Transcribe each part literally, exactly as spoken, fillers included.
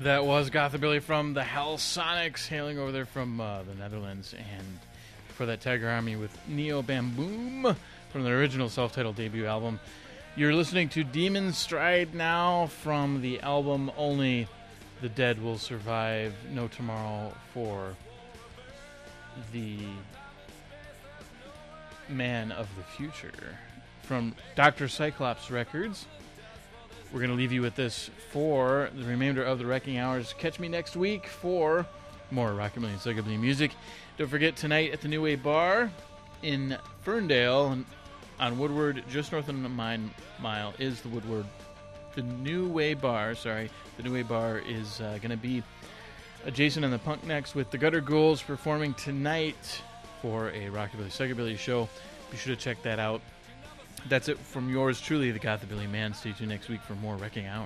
That was Gothabilly from the Hell Sonics, hailing over there from uh, the Netherlands. And for that, Tiger Army with Neo Bamboom from their original self-titled debut album. You're listening to Demon Stride now from the album Only the Dead Will Survive, No Tomorrow for the Man of the Future from Doctor Cyclops Records. We're going to leave you with this for the remainder of the Wrecking Hours. Catch me next week for more Rockabilly and Psychobilly music. Don't forget, tonight at the New Way Bar in Ferndale on Woodward, just north of the Mine Mile, is the Woodward. The New Way Bar, sorry. The New Way Bar is uh, going to be adjacent on the Punk Necks with the Gutter Ghouls performing tonight for a Rockabilly Psychobilly show. Be sure to check that out. That's it from yours truly, the Gothabilly Man. Stay tuned next week for more Wrecking Hours.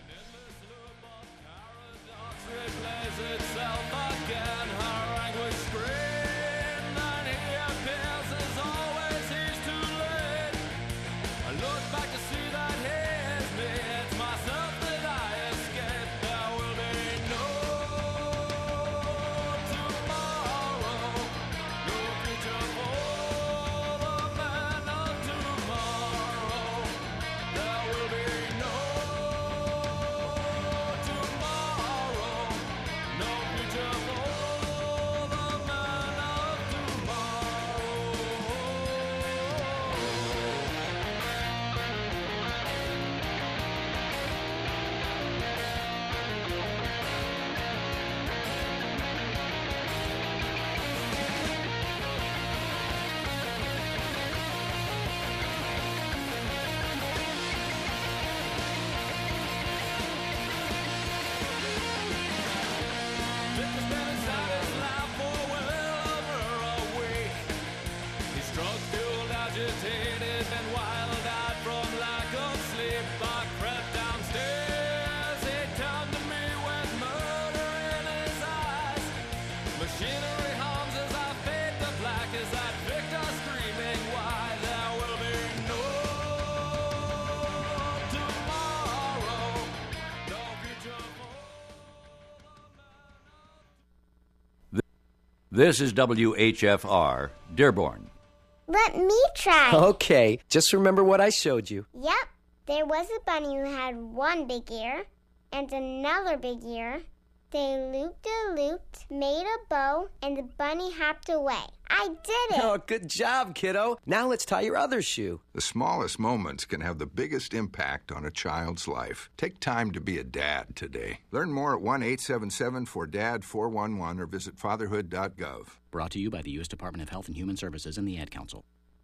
This is W H F R, Dearborn. Let me try. Okay, just remember what I showed you. Yep. There was a bunny who had one big ear and another big ear. They looped-a-looped, made a bow, and the bunny hopped away. I did it! Oh, good job, kiddo. Now let's tie your other shoe. The smallest moments can have the biggest impact on a child's life. Take time to be a dad today. Learn more at one eight seven seven four D A D four one one or visit fatherhood dot gov. Brought to you by the U S Department of Health and Human Services and the Ad Council.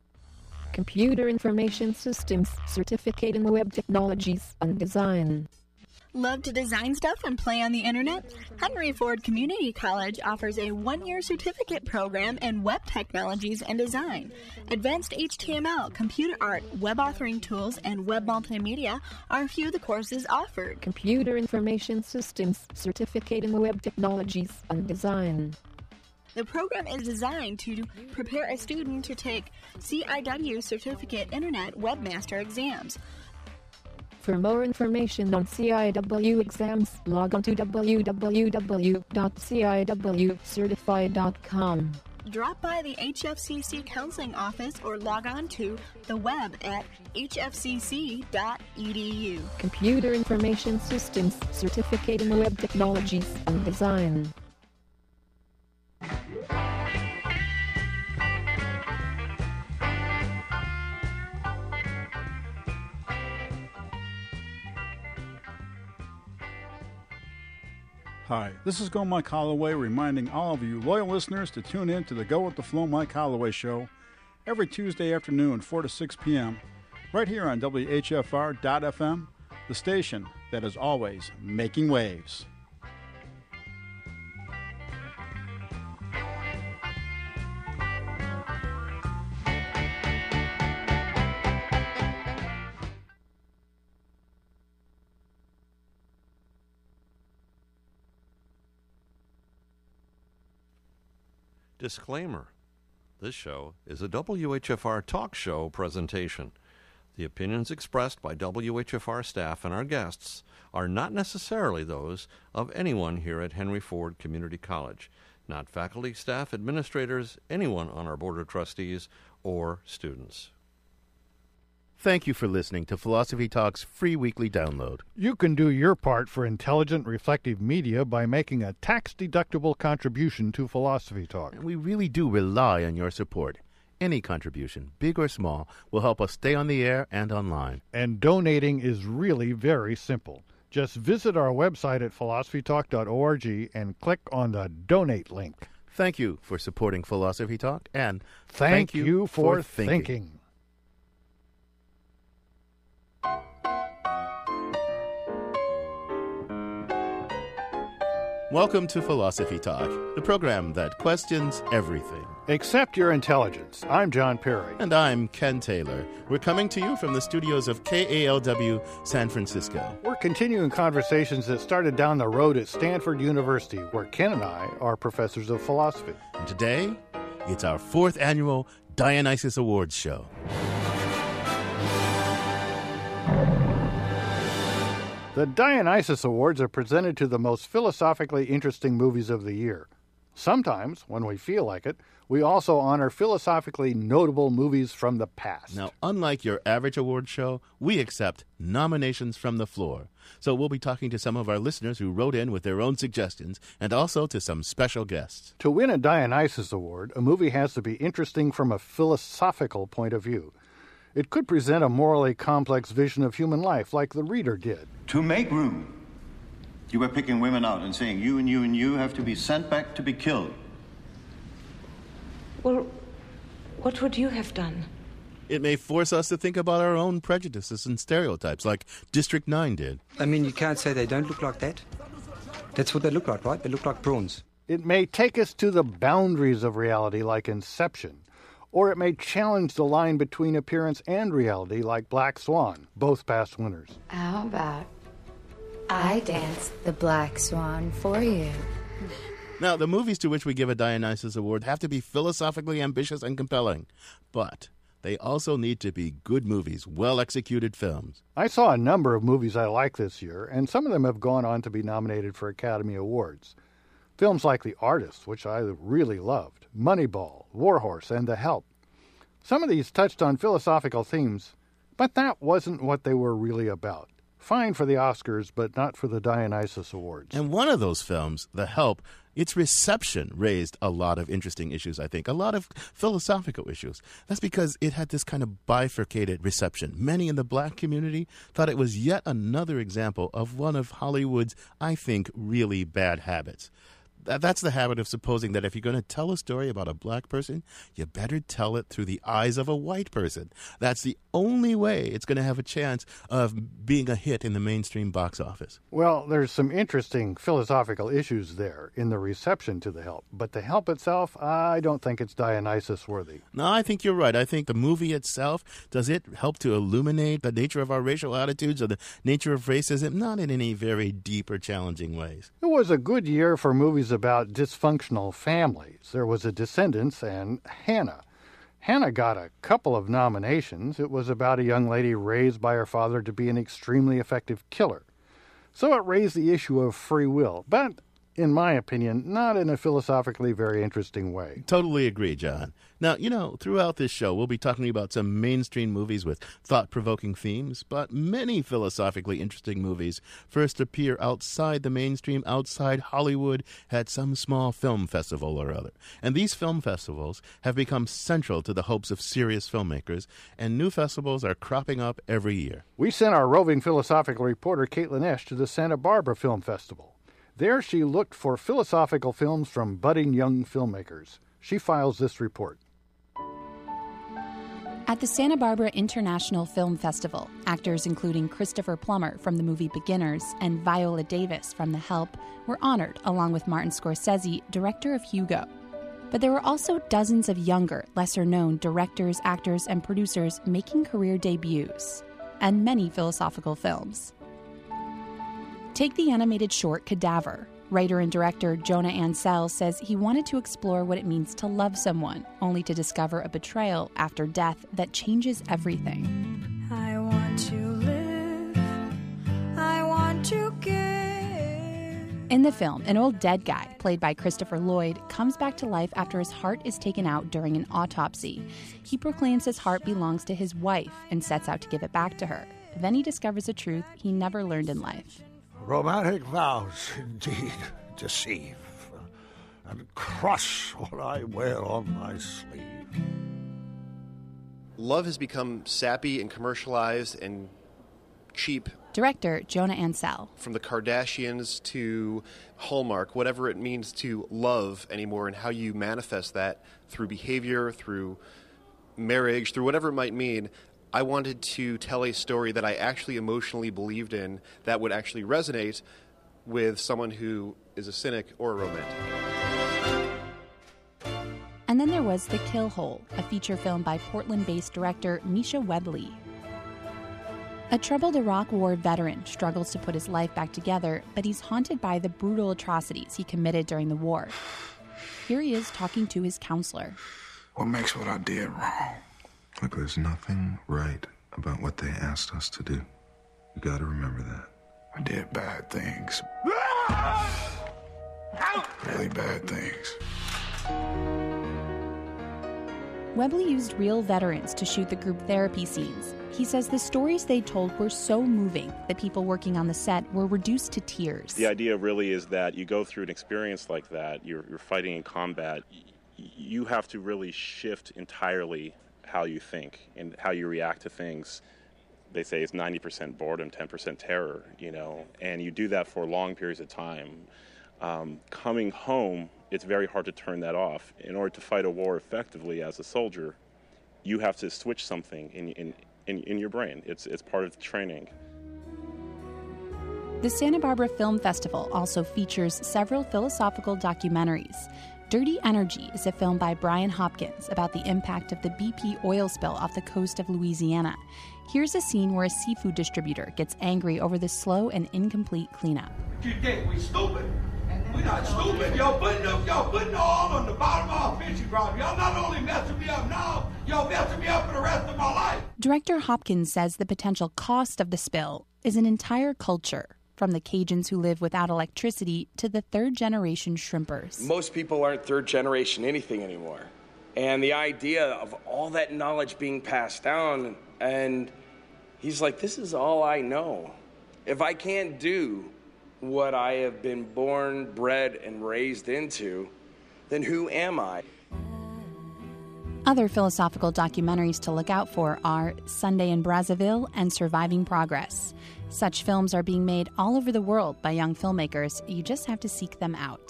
Computer Information Systems, Certificate in Web Technologies and Design. Love to design stuff and play on the internet? Henry Ford Community College offers a one-year certificate program in web technologies and design. Advanced H T M L, computer art, web authoring tools, and web multimedia are a few of the courses offered. Computer Information Systems, Certificate in Web Technologies and Design. The program is designed to prepare a student to take C I W Certificate Internet Webmaster exams. For more information on C I W exams, log on to w w w dot c i w certified dot com. Drop by the H F C C Counseling Office or log on to the web at h f c c dot e d u. Computer Information Systems, Certificate in Web Technologies and Design. Hi, this is Go Mike Holloway reminding all of you loyal listeners to tune in to the Go With The Flow Mike Holloway Show every Tuesday afternoon, four to six p.m., right here on W H F R dot f m, the station that is always making waves. Disclaimer. This show is a W H F R talk show presentation. The opinions expressed by W H F R staff and our guests are not necessarily those of anyone here at Henry Ford Community College, not faculty, staff, administrators, anyone on our Board of Trustees, or students. Thank you for listening to Philosophy Talk's free weekly download. You can do your part for intelligent, reflective media by making a tax-deductible contribution to Philosophy Talk. And we really do rely on your support. Any contribution, big or small, will help us stay on the air and online. And donating is really very simple. Just visit our website at philosophy talk dot org and click on the Donate link. Thank you for supporting Philosophy Talk, and thank, thank you, you for, for thinking. thinking. Welcome to Philosophy Talk, the program that questions everything. Except your intelligence. I'm John Perry. And I'm Ken Taylor. We're coming to you from the studios of K A L W San Francisco. We're continuing conversations that started down the road at Stanford University, where Ken and I are professors of philosophy. And today, it's our fourth annual Dionysus Awards show. The Dionysus Awards are presented to the most philosophically interesting movies of the year. Sometimes, when we feel like it, we also honor philosophically notable movies from the past. Now, unlike your average award show, we accept nominations from the floor. So we'll be talking to some of our listeners who wrote in with their own suggestions, and also to some special guests. To win a Dionysus Award, a movie has to be interesting from a philosophical point of view. It could present a morally complex vision of human life, like The Reader did. To make room, you were picking women out and saying, you and you and you have to be sent back to be killed. Well, what would you have done? It may force us to think about our own prejudices and stereotypes, like District nine did. I mean, you can't say they don't look like that. That's what they look like, right? They look like prawns. It may take us to the boundaries of reality, like Inception. Or it may challenge the line between appearance and reality, like Black Swan, both past winners. How about I dance the Black Swan for you? Now, the movies to which we give a Dionysus Award have to be philosophically ambitious and compelling, but they also need to be good movies, well-executed films. I saw a number of movies I like this year, and some of them have gone on to be nominated for Academy Awards. Films like The Artist, which I really loved, Moneyball, Warhorse, and The Help. Some of these touched on philosophical themes, but that wasn't what they were really about. Fine for the Oscars, but not for the Dionysus Awards. And one of those films, The Help, its reception raised a lot of interesting issues, I think, a lot of philosophical issues. That's because it had this kind of bifurcated reception. Many in the black community thought it was yet another example of one of Hollywood's, I think, really bad habits. That's the habit of supposing that if you're going to tell a story about a black person, you better tell it through the eyes of a white person. That's the only way it's going to have a chance of being a hit in the mainstream box office. Well, there's some interesting philosophical issues there in the reception to The Help. But The Help itself, I don't think it's Dionysus worthy. No, I think you're right. I think the movie itself, does it help to illuminate the nature of our racial attitudes or the nature of racism? Not in any very deep or challenging ways. It was a good year for movies about dysfunctional families. There was a Descendants and Hannah. Hannah got a couple of nominations. It was about a young lady raised by her father to be an extremely effective killer. So it raised the issue of free will, but in my opinion, not in a philosophically very interesting way. Totally agree, John. Now, you know, throughout this show, we'll be talking about some mainstream movies with thought-provoking themes, but many philosophically interesting movies first appear outside the mainstream, outside Hollywood, at some small film festival or other. And these film festivals have become central to the hopes of serious filmmakers, and new festivals are cropping up every year. We sent our roving philosophical reporter, Caitlin Esch, to the Santa Barbara Film Festival. There she looked for philosophical films from budding young filmmakers. She files this report. At the Santa Barbara International Film Festival, actors including Christopher Plummer from the movie Beginners and Viola Davis from The Help were honored, along with Martin Scorsese, director of Hugo. But there were also dozens of younger, lesser-known directors, actors, and producers making career debuts, and many philosophical films. Take the animated short Cadaver. Writer and director Jonah Ansel says he wanted to explore what it means to love someone, only to discover a betrayal after death that changes everything. I want to live. I want to give. In the film, an old dead guy, played by Christopher Lloyd, comes back to life after his heart is taken out during an autopsy. He proclaims his heart belongs to his wife and sets out to give it back to her. Then he discovers a truth he never learned in life. Romantic vows indeed deceive, and crush what I wear on my sleeve. Love has become sappy and commercialized and cheap. Director Jonah Ansel. From the Kardashians to Hallmark, whatever it means to love anymore and how you manifest that through behavior, through marriage, through whatever it might mean, I wanted to tell a story that I actually emotionally believed in that would actually resonate with someone who is a cynic or a romantic. And then there was The Kill Hole, a feature film by Portland-based director Misha Webley. A troubled Iraq War veteran struggles to put his life back together, but he's haunted by the brutal atrocities he committed during the war. Here he is talking to his counselor. What makes what I did wrong? Look, there's nothing right about what they asked us to do. You gotta remember that. I did bad things. Really bad things. Webley used real veterans to shoot the group therapy scenes. He says the stories they told were so moving that people working on the set were reduced to tears. The idea really is that you go through an experience like that, you're, you're fighting in combat, you have to really shift entirely how you think and how you react to things. They say it's ninety percent boredom, ten percent terror, you know, and you do that for long periods of time. Um, coming home, it's very hard to turn that off. In order to fight a war effectively as a soldier, you have to switch something in, in, in, in your brain. It's, it's part of the training. The Santa Barbara Film Festival also features several philosophical documentaries. Dirty Energy is a film by Brian Hopkins about the impact of the B P oil spill off the coast of Louisiana. Here's a scene where a seafood distributor gets angry over the slow and incomplete cleanup. You think we stupid? We not stupid. Y'all putting up, y'all putting all on the bottom of our fishing rod. Y'all not only messing me up now, y'all messing me up for the rest of my life. Director Hopkins says the potential cost of the spill is an entire culture, from the Cajuns who live without electricity to the third-generation shrimpers. Most people aren't third-generation anything anymore. And the idea of all that knowledge being passed down, and he's like, this is all I know. If I can't do what I have been born, bred, and raised into, then who am I? Other philosophical documentaries to look out for are Sunday in Brazzaville and Surviving Progress. Such films are being made all over the world by young filmmakers. You just have to seek them out.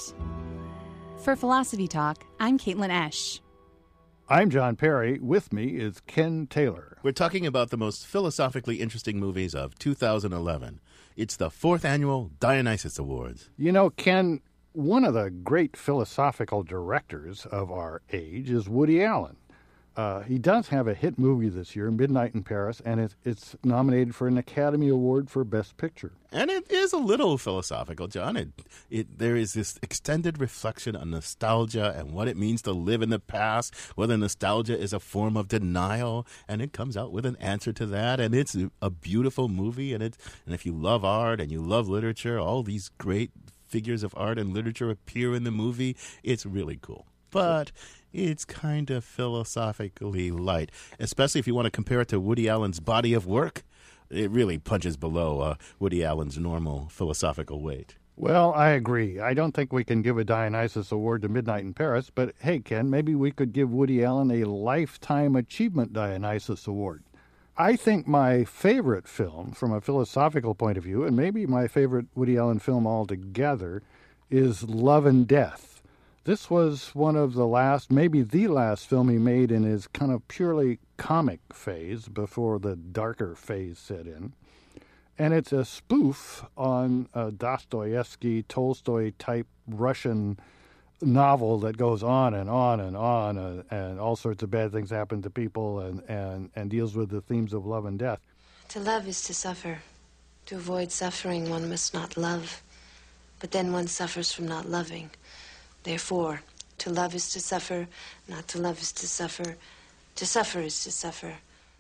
For Philosophy Talk, I'm Caitlin Esch. I'm John Perry. With me is Ken Taylor. We're talking about the most philosophically interesting movies of two thousand eleven. It's the fourth annual Dionysus Awards. You know, Ken, one of the great philosophical directors of our age is Woody Allen. Uh, he does have a hit movie this year, Midnight in Paris, and it, it's nominated for an Academy Award for Best Picture. And it is a little philosophical, John. It, it, there is this extended reflection on nostalgia and what it means to live in the past, whether nostalgia is a form of denial, and it comes out with an answer to that. And it's a beautiful movie, and, it, and if you love art and you love literature, all these great figures of art and literature appear in the movie. It's really cool. But it's kind of philosophically light, especially if you want to compare it to Woody Allen's body of work. It really punches below uh, Woody Allen's normal philosophical weight. Well, I agree. I don't think we can give a Dionysus Award to Midnight in Paris, but hey, Ken, maybe we could give Woody Allen a Lifetime Achievement Dionysus Award. I think my favorite film, from a philosophical point of view, and maybe my favorite Woody Allen film altogether, is Love and Death. This was one of the last, maybe the last film he made in his kind of purely comic phase before the darker phase set in. And it's a spoof on a Dostoevsky, Tolstoy-type Russian novel that goes on and on and on, uh, and all sorts of bad things happen to people, and, and, and deals with the themes of love and death. To love is to suffer. To avoid suffering, one must not love. But then one suffers from not loving. Therefore, to love is to suffer, not to love is to suffer. To suffer is to suffer,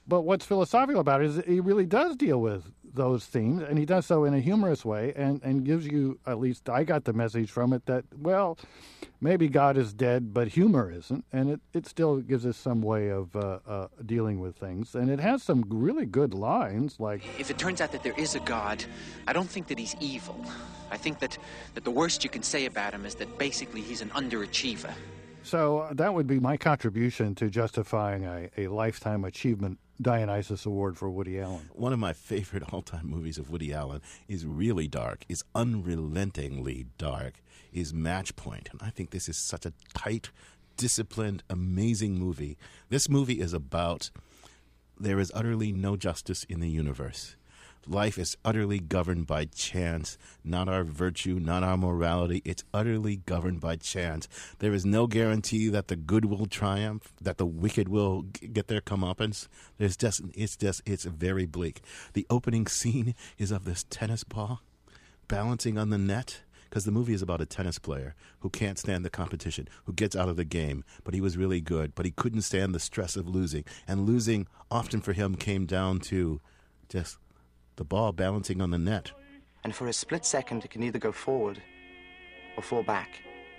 But what's philosophical about it is that he really does deal with those themes, and he does so in a humorous way, and, and gives you, at least I got the message from it, that, well, maybe God is dead, but humor isn't, and it, it still gives us some way of uh, uh, dealing with things. And it has some really good lines, like... If it turns out that there is a God, I don't think that he's evil. I think that, that the worst you can say about him is that basically he's an underachiever. So uh, that would be my contribution to justifying a, a Lifetime Achievement Dionysus Award for Woody Allen. One of my favorite all-time movies of Woody Allen is really dark, is unrelentingly dark, is Match Point. And I think this is such a tight, disciplined, amazing movie. This movie is about there is utterly no justice in the universe. Life is utterly governed by chance, not our virtue, not our morality. It's utterly governed by chance. There is no guarantee that the good will triumph, that the wicked will g- get their comeuppance. There's just, it's just, it's very bleak. The opening scene is of this tennis ball balancing on the net, because the movie is about a tennis player who can't stand the competition, who gets out of the game, but he was really good, but he couldn't stand the stress of losing. And losing often for him came down to just the ball balancing on the net. And for a split second, it can either go forward or fall back.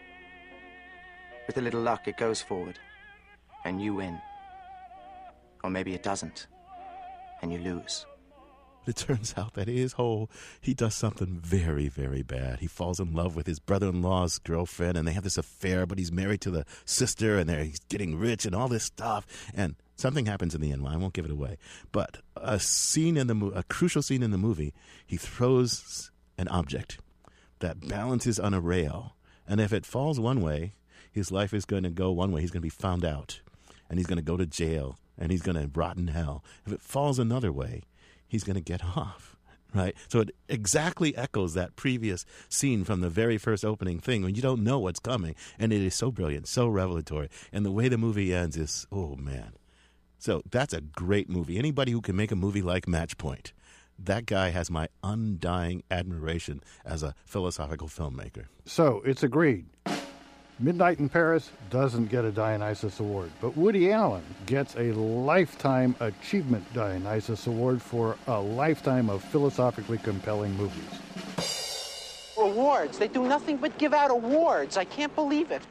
With a little luck, it goes forward, and you win. Or maybe it doesn't, and you lose. It turns out that his whole, he does something very, very bad. He falls in love with his brother-in-law's girlfriend, and they have this affair, but he's married to the sister, and they're, he's getting rich and all this stuff. And something happens in the end. Well, I won't give it away. But a scene in the mo- a crucial scene in the movie, he throws an object that balances on a rail. And if it falls one way, his life is going to go one way. He's going to be found out, and he's going to go to jail, and he's going to rot in hell. If it falls another way, he's going to get off, right? So it exactly echoes that previous scene from the very first opening thing when you don't know what's coming. And it is so brilliant, so revelatory. And the way the movie ends is, oh, man. So that's a great movie. Anybody who can make a movie like Match Point, that guy has my undying admiration as a philosophical filmmaker. So it's agreed. Midnight in Paris doesn't get a Dionysus Award, but Woody Allen gets a Lifetime Achievement Dionysus Award for a lifetime of philosophically compelling movies. Awards? They do nothing but give out awards. I can't believe it.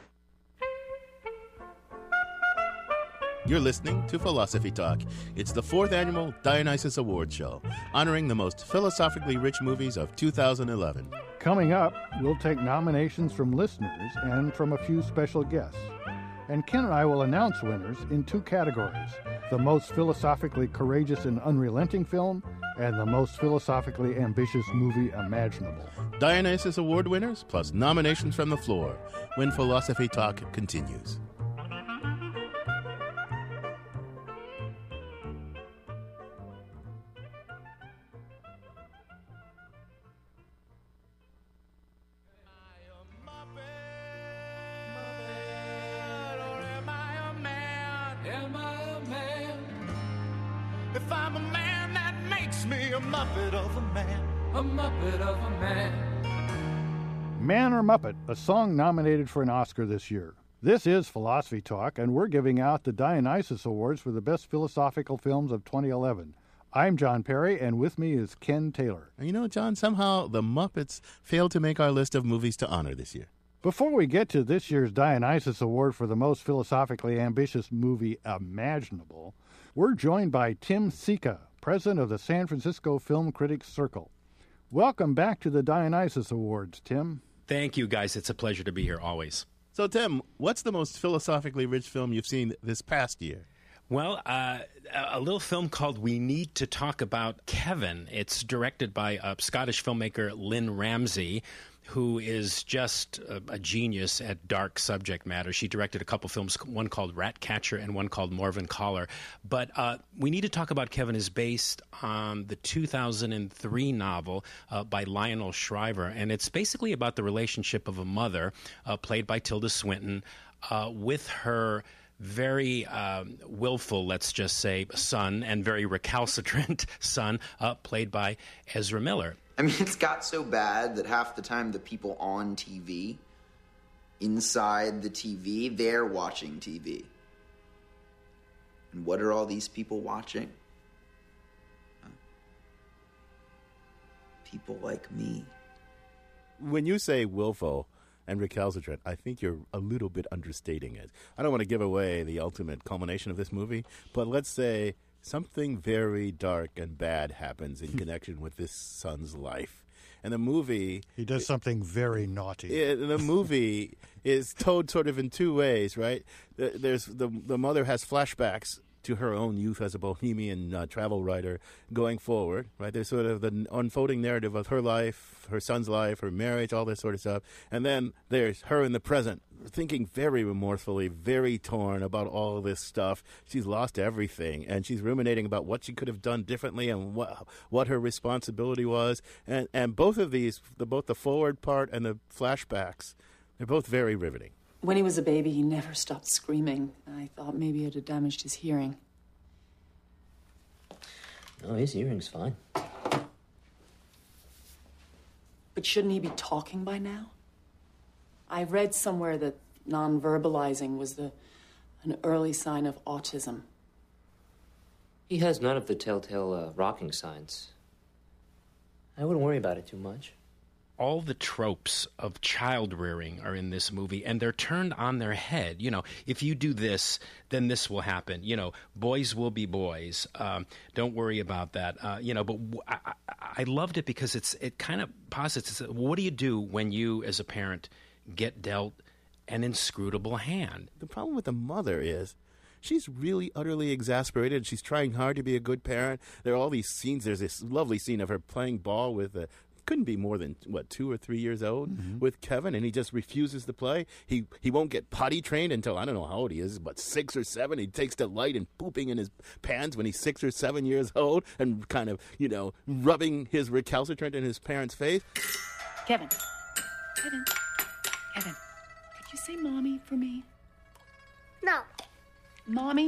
You're listening to Philosophy Talk. It's the fourth annual Dionysus Award Show, honoring the most philosophically rich movies of two thousand eleven. Coming up, we'll take nominations from listeners and from a few special guests. And Ken and I will announce winners in two categories: the most philosophically courageous and unrelenting film, and the most philosophically ambitious movie imaginable. Dionysus Award winners plus nominations from the floor when Philosophy Talk continues. Am I a man? If I'm a man, that makes me a Muppet of a man. A Muppet of a man. Man or Muppet, a song nominated for an Oscar this year. This is Philosophy Talk, and we're giving out the Dionysus Awards for the best philosophical films of twenty eleven. I'm John Perry, and with me is Ken Taylor. And you know, John, somehow the Muppets failed to make our list of movies to honor this year. Before we get to this year's Dionysus Award for the most philosophically ambitious movie imaginable, we're joined by Tim Sika, president of the San Francisco Film Critics Circle. Welcome back to the Dionysus Awards, Tim. Thank you, guys. It's a pleasure to be here always. So, Tim, what's the most philosophically rich film you've seen this past year? Well, uh, a little film called We Need to Talk About Kevin. It's directed by a Scottish filmmaker, Lynn Ramsey, who is just a, a genius at dark subject matter. She directed a couple films, one called Ratcatcher and one called Morven Caller. But uh, We Need to Talk About Kevin is based on the two thousand three novel uh, by Lionel Shriver, and it's basically about the relationship of a mother, uh, played by Tilda Swinton, uh, with her very um, willful, let's just say, son, and very recalcitrant son, uh, played by Ezra Miller. I mean, it's got so bad that half the time the people on T V, inside the T V, they're watching T V. And what are all these people watching? people like me. When you say willful and recalcitrant, I think you're a little bit understating it. I don't want to give away the ultimate culmination of this movie, but let's say something very dark and bad happens in connection with this son's life. And the movie... He does something very naughty. It, the movie is told sort of in two ways, right? There's the the mother has flashbacks to her own youth as a bohemian uh, travel writer going forward, right? There's sort of the unfolding narrative of her life, her son's life, her marriage, all this sort of stuff. And then there's her in the present, thinking very remorsefully, very torn about all this stuff. She's lost everything, and she's ruminating about what she could have done differently and what what her responsibility was. And and both of these, the both the forward part and the flashbacks, they're both very riveting. When he was a baby, he never stopped screaming. I thought maybe it had damaged his hearing. No, his hearing's fine. But shouldn't he be talking by now? I read somewhere that non-verbalizing was the an early sign of autism. He has none of the telltale uh, rocking signs. I wouldn't worry about it too much. All the tropes of child rearing are in this movie, and they're turned on their head. You know, if you do this, then this will happen. You know, boys will be boys. Um, don't worry about that. Uh, you know, but w- I, I loved it because it's it kind of posits. It's, what do you do when you, as a parent, get dealt an inscrutable hand? The problem with the mother is she's really utterly exasperated. She's trying hard to be a good parent. There are all these scenes. There's this lovely scene of her playing ball with a couldn't be more than, what, two or three years old mm-hmm. with Kevin, and he just refuses to play. He he won't get potty trained until, I don't know how old he is, but six or seven. He takes delight in pooping in his pants when he's six or seven years old and kind of, you know, rubbing his recalcitrant in his parents' face. Kevin. Kevin. Kevin. Could you say mommy for me? No. Mommy?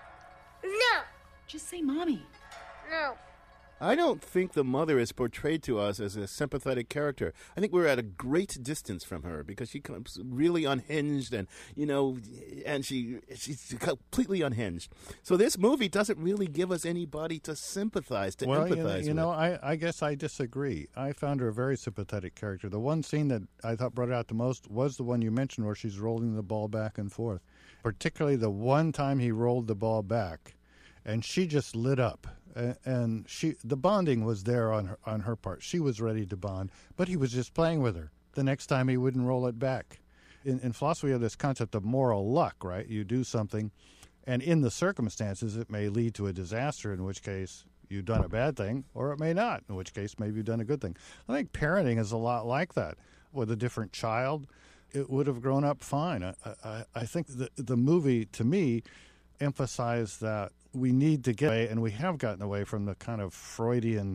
No. Just say mommy. No. I don't think the mother is portrayed to us as a sympathetic character. I think we're at a great distance from her because she comes really unhinged and, you know, and she she's completely unhinged. So this movie doesn't really give us anybody to sympathize, to well, empathize you know, with. You know, I, I guess I disagree. I found her a very sympathetic character. The one scene that I thought brought it out the most was the one you mentioned where she's rolling the ball back and forth, particularly the one time he rolled the ball back, and she just lit up. And she, the bonding was there on her, on her part. She was ready to bond, but he was just playing with her. The next time he wouldn't roll it back. In, in philosophy, we have this concept of moral luck, right? You do something, and in the circumstances, it may lead to a disaster, in which case you've done a bad thing, or it may not, in which case maybe you've done a good thing. I think parenting is a lot like that. With a different child, it would have grown up fine. I, I, I think the, the movie, to me, emphasized that we need to get away, and we have gotten away from the kind of Freudian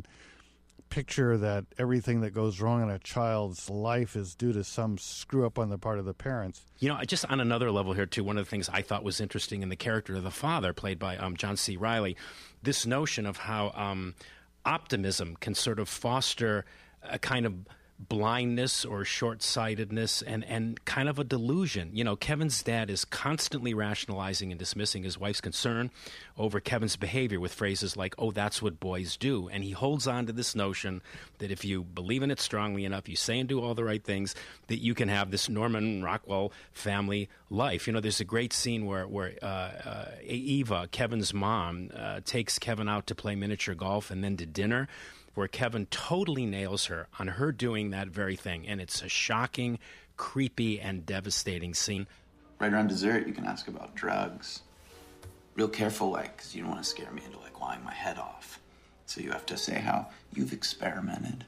picture that everything that goes wrong in a child's life is due to some screw up on the part of the parents. You know, just on another level here, too, one of the things I thought was interesting in the character of the father, played by um, John C. Reilly, this notion of how um, optimism can sort of foster a kind of blindness or short-sightedness and, and kind of a delusion. You know, Kevin's dad is constantly rationalizing and dismissing his wife's concern over Kevin's behavior with phrases like, oh, that's what boys do. And he holds on to this notion that if you believe in it strongly enough, you say and do all the right things, that you can have this Norman Rockwell family life. You know, there's a great scene where, where uh, uh, Eva, Kevin's mom, uh, takes Kevin out to play miniature golf and then to dinner, where Kevin totally nails her on her doing that very thing. And it's a shocking, creepy, and devastating scene. Right around dessert, you can ask about drugs. Real careful, like, because you don't want to scare me into, like, lying my head off. So you have to say how you've experimented.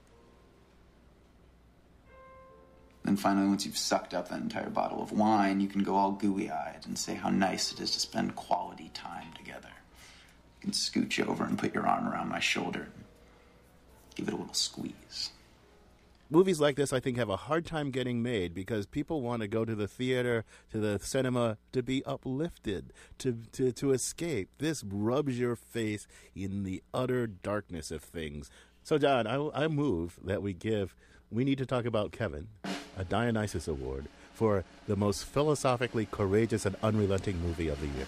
Then finally, once you've sucked up that entire bottle of wine, you can go all gooey-eyed and say how nice it is to spend quality time together. You can scooch over and put your arm around my shoulder. Give it a little squeeze. Movies like this, I think, have a hard time getting made because people want to go to the theater, to the cinema, to be uplifted, to, to, to escape. This rubs your face in the utter darkness of things. So, John, I, I move that we give We Need to Talk About Kevin a Dionysus Award for the most philosophically courageous and unrelenting movie of the year.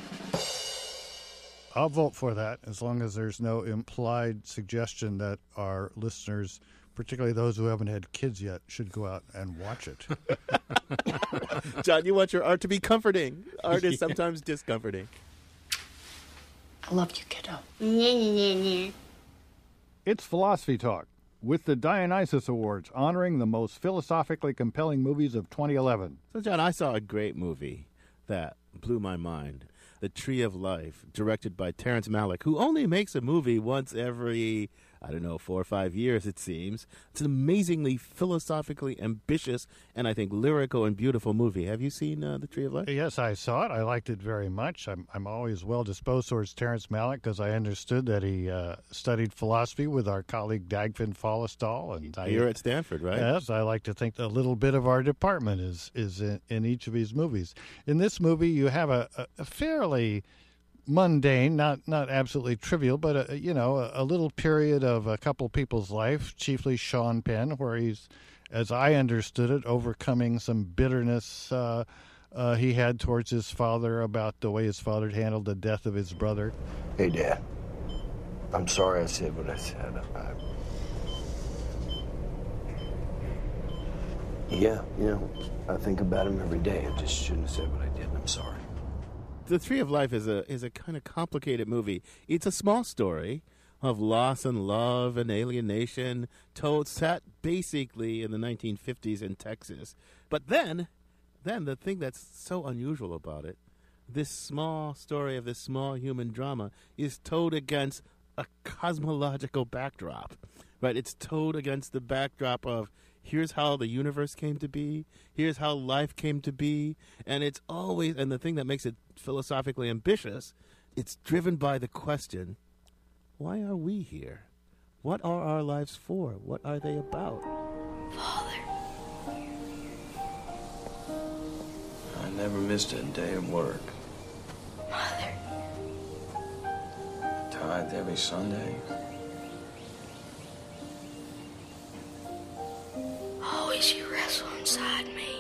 I'll vote for that as long as there's no implied suggestion that our listeners particularly those who haven't had kids yet, should go out and watch it. John, you want your art to be comforting. Art is sometimes discomforting. I love you, kiddo. It's Philosophy Talk with the Dionysus Awards honoring the most philosophically compelling movies of twenty eleven. So, John, I saw a great movie that blew my mind. The Tree of Life, directed by Terrence Malick, who only makes a movie once every, I don't know, four or five years, it seems. It's an amazingly philosophically ambitious and, I think, lyrical and beautiful movie. Have you seen uh, The Tree of Life? Yes, I saw it. I liked it very much. I'm, I'm always well-disposed towards Terrence Malick because I understood that he uh, studied philosophy with our colleague Dagfinn Follistal. And I, You're at Stanford, right? Yes, I like to think a little bit of our department is, is in, in each of his movies. In this movie, you have a, a, a fairly mundane, not not absolutely trivial, but a, you know, a, a little period of a couple people's life, chiefly Sean Penn, where he's, as I understood it, overcoming some bitterness uh, uh, he had towards his father about the way his father had handled the death of his brother. Hey, Dad. I'm sorry I said what I said. I... Yeah, you know, I think about him every day. I just shouldn't have said what I did, and I'm sorry. The Tree of Life is a is a kind of complicated movie. It's a small story of loss and love and alienation, told set basically in the nineteen fifties in Texas. But then, then the thing that's so unusual about it, this small story of this small human drama is told against a cosmological backdrop, right? It's told against the backdrop of here's how the universe came to be, here's how life came to be, and it's always, and the thing that makes it philosophically ambitious, it's driven by the question, why are we here? What are our lives for? What are they about? Father. I never missed a day of work. Mother. Tithed every Sunday. Always you wrestle inside me.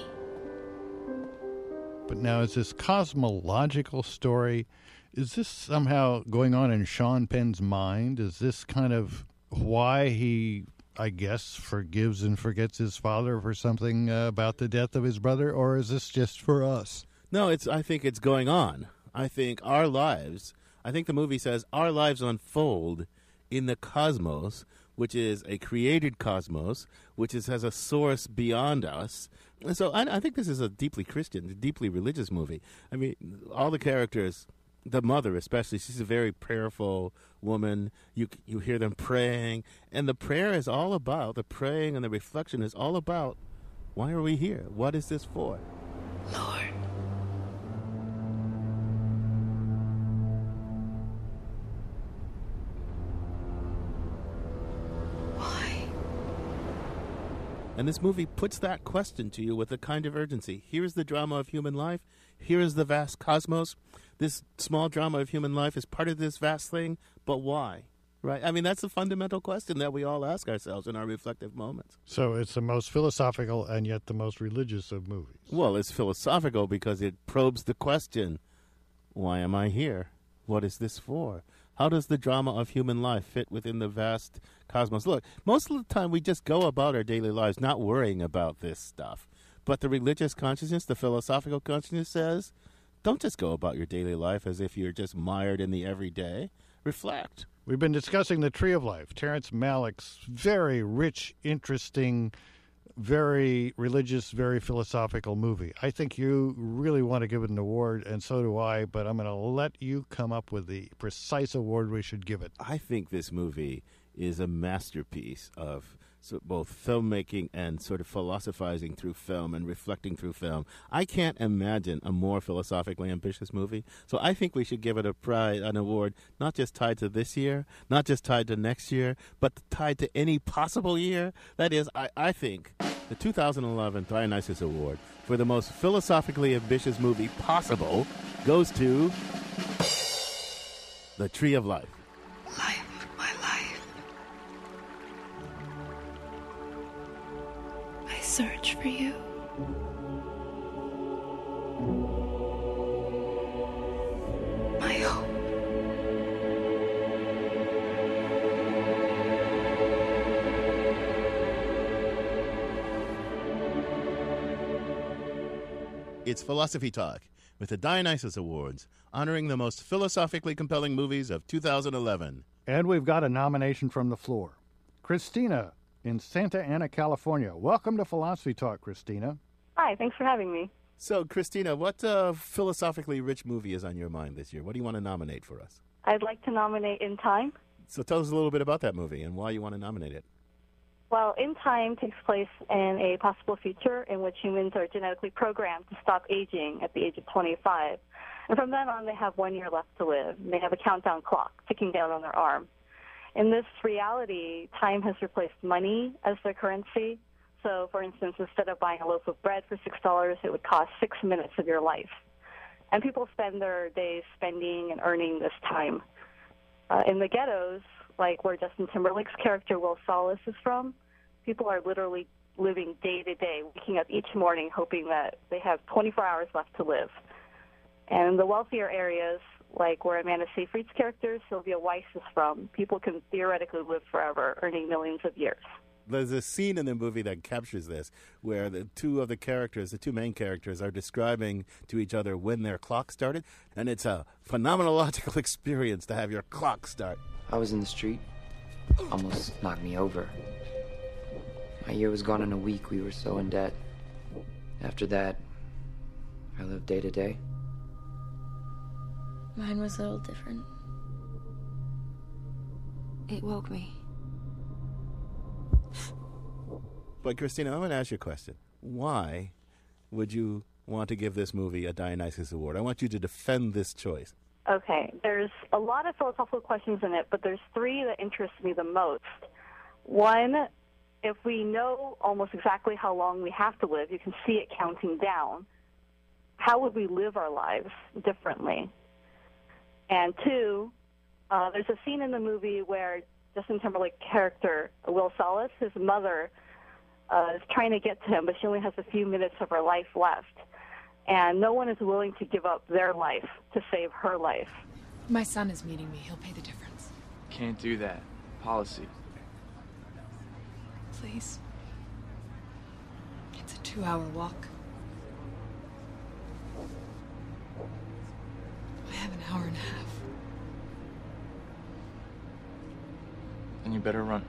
But now, is this cosmological story, is this somehow going on in Sean Penn's mind? Is this kind of why he, I guess, forgives and forgets his father for something uh, about the death of his brother? Or is this just for us? No, it's. I think it's going on. I think our lives, I think the movie says our lives unfold in the cosmos, which is a created cosmos, which is, has a source beyond us. And so I, I think this is a deeply Christian, deeply religious movie. I mean, all the characters, the mother especially, she's a very prayerful woman. You you hear them praying, and the prayer is all about, the praying and the reflection is all about, why are we here? What is this for? Lord. And this movie puts that question to you with a kind of urgency. Here's the drama of human life. Here is the vast cosmos. This small drama of human life is part of this vast thing, but why? Right? I mean, that's the fundamental question that we all ask ourselves in our reflective moments. So it's the most philosophical and yet the most religious of movies. Well, it's philosophical because it probes the question, why am I here? What is this for? How does the drama of human life fit within the vast cosmos? Look, most of the time we just go about our daily lives not worrying about this stuff. But the religious consciousness, the philosophical consciousness says, don't just go about your daily life as if you're just mired in the everyday. Reflect. We've been discussing The Tree of Life, Terrence Malick's very rich, interesting, very religious, very philosophical movie. I think you really want to give it an award, and so do I, but I'm going to let you come up with the precise award we should give it. I think this movie is a masterpiece of so both filmmaking and sort of philosophizing through film and reflecting through film. I can't imagine a more philosophically ambitious movie. So I think we should give it a prize, an award, not just tied to this year, not just tied to next year, but tied to any possible year. That is, I, I think the two thousand eleven Dionysus Award for the most philosophically ambitious movie possible goes to The Tree of Life. Life, my life. I search for you. My hope. It's Philosophy Talk with the Dionysus Awards, honoring the most philosophically compelling movies of two thousand eleven. And we've got a nomination from the floor. Christina in Santa Ana, California. Welcome to Philosophy Talk, Christina. Hi, thanks for having me. So, Christina, what uh, philosophically rich movie is on your mind this year? What do you want to nominate for us? I'd like to nominate In Time. So tell us a little bit about that movie and why you want to nominate it. Well, In Time takes place in a possible future in which humans are genetically programmed to stop aging at the age of twenty-five. And from then on, they have one year left to live. And they have a countdown clock ticking down on their arm. In this reality, time has replaced money as their currency. So, for instance, instead of buying a loaf of bread for six dollars, it would cost six minutes of your life. And people spend their days spending and earning this time. Uh, in the ghettos, like where Justin Timberlake's character Will Salas is from, people are literally living day to day, waking up each morning hoping that they have twenty-four hours left to live. And in the wealthier areas, like where Amanda Seyfried's character, Sylvia Weiss, is from, people can theoretically live forever, earning millions of years. There's a scene in the movie that captures this, where the two of the characters, the two main characters, are describing to each other when their clock started, and it's a phenomenological experience to have your clock start. I was in the street. Almost knocked me over. My year was gone in a week. We were so in debt. After that, I lived day to day. Mine was a little different. It woke me. But, Christina, I'm going to ask you a question. Why would you want to give this movie a Dionysus Award? I want you to defend this choice. Okay, there's a lot of philosophical questions in it, but there's three that interest me the most. One, if we know almost exactly how long we have to live, you can see it counting down, how would we live our lives differently? And two, uh, there's a scene in the movie where Justin Timberlake's character, Will Salas, his mother, uh, is trying to get to him, but she only has a few minutes of her life left. And no one is willing to give up their life to save her life. My son is meeting me. He'll pay the difference. Can't do that. Policy. Please. It's a two-hour walk. I have an hour and a half. Then you better run.